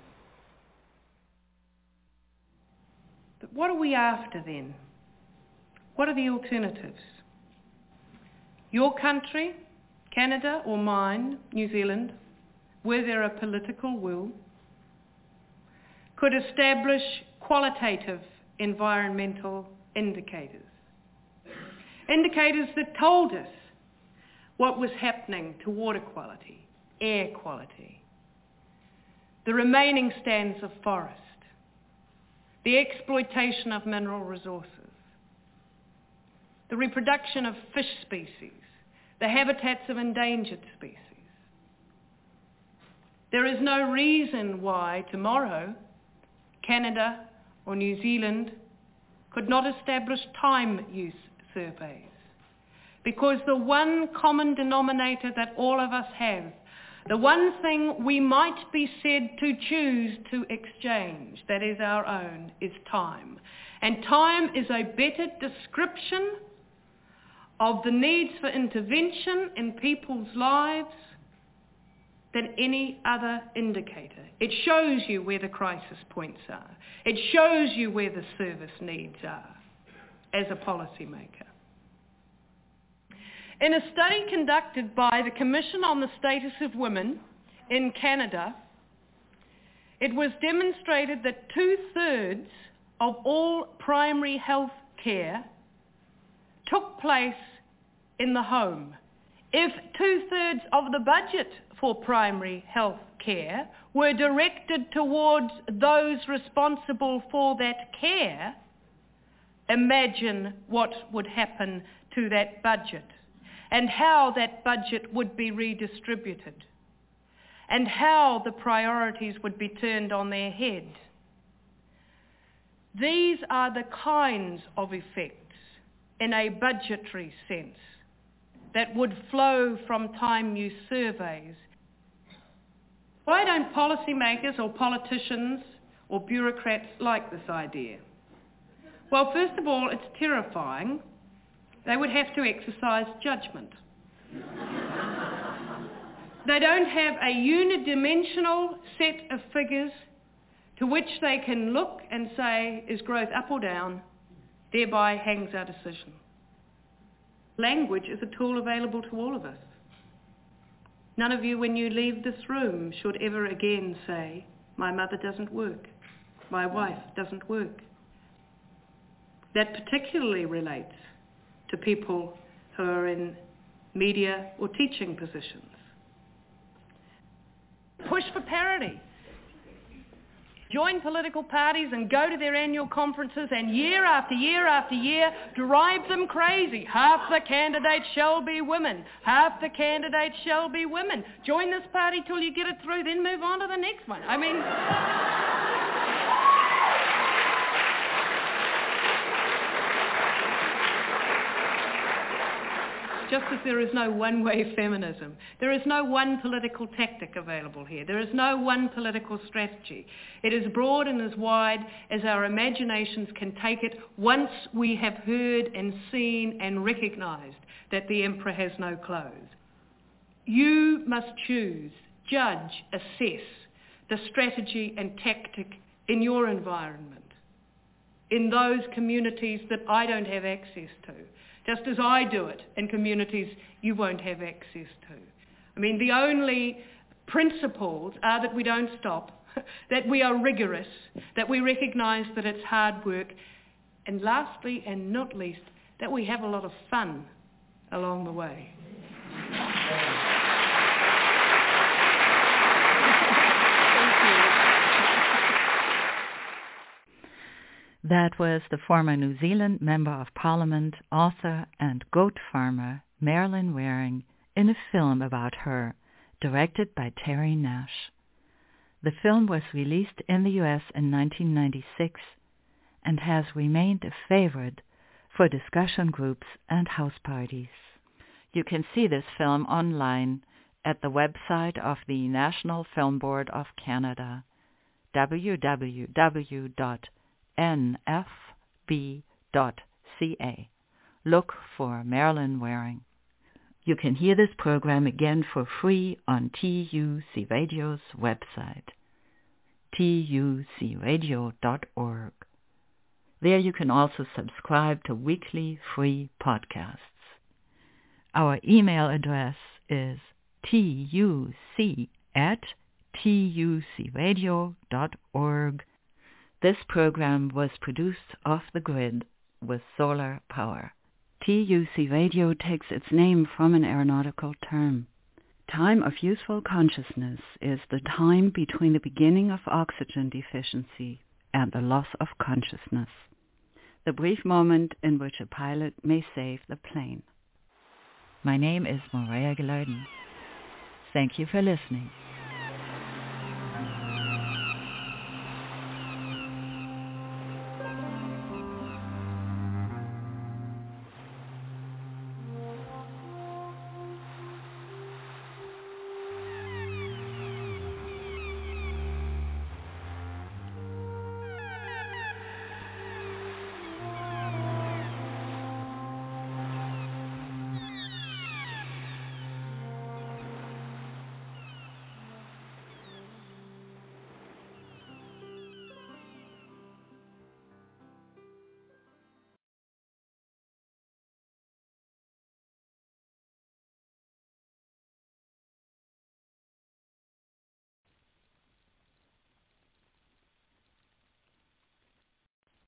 But what are we after then? What are the alternatives? Your country, Canada, or mine, New Zealand, where there are political will, could establish qualitative environmental indicators. Indicators that told us what was happening to water quality, air quality, the remaining stands of forest, the exploitation of mineral resources, the reproduction of fish species, the habitats of endangered species. There is no reason why tomorrow Canada or New Zealand could not establish time use surveys, because the one common denominator that all of us have, the one thing we might be said to choose to exchange that is our own, is time. And time is a better description of the needs for intervention in people's lives than any other indicator. It shows you where the crisis points are. It shows you where the service needs are as a policymaker. In a study conducted by the Commission on the Status of Women in Canada, it was demonstrated that two-thirds of all primary health care took place in the home. If two-thirds of the budget for primary health care were directed towards those responsible for that care, imagine what would happen to that budget and how that budget would be redistributed and how the priorities would be turned on their head. These are the kinds of effects in a budgetary sense that would flow from time use surveys. Why don't policymakers or politicians or bureaucrats like this idea? Well, first of all, it's terrifying. They would have to exercise judgment. They don't have a unidimensional set of figures to which they can look and say, is growth up or down? Thereby hangs our decision. Language is a tool available to all of us. None of you, when you leave this room, should ever again say, my mother doesn't work, my wife doesn't work. That particularly relates to people who are in media or teaching positions. Push for parity. join political parties and go to their annual conferences and year after year after year drive them crazy. Half the candidates shall be women. Half the candidates shall be women. Join this party till you get it through, then move on to the next one. I mean... Just as there is no one-way feminism, there is no one political tactic available here. There is no one political strategy. It is broad and as wide as our imaginations can take it once we have heard and seen and recognised that the emperor has no clothes. You must choose, judge, assess the strategy and tactic in your environment, in those communities that I don't have access to, just as I do it in communities you won't have access to. I mean, the only principles are that we don't stop, that we are rigorous, that we recognise that it's hard work, and lastly and not least, that we have a lot of fun along the way. That was the former New Zealand Member of Parliament, author and goat farmer Marilyn Waring in a film about her, directed by Terry Nash. The film was released in the U S in nineteen ninety-six and has remained a favorite for discussion groups and house parties. You can see this film online at the website of the National Film Board of Canada, w w w dot n f b dot c a. Look for Marilyn Waring. You can hear this program again for free on T U C Radio's website, t u c radio dot org. There you can also subscribe to weekly free podcasts. Our email address is tuc at t u c radio dot org. This program was produced off the grid with solar power. T U C Radio takes its name from an aeronautical term. Time of useful consciousness is the time between the beginning of oxygen deficiency and the loss of consciousness, the brief moment in which a pilot may save the plane. My name is Maria Geluiden. Thank you for listening.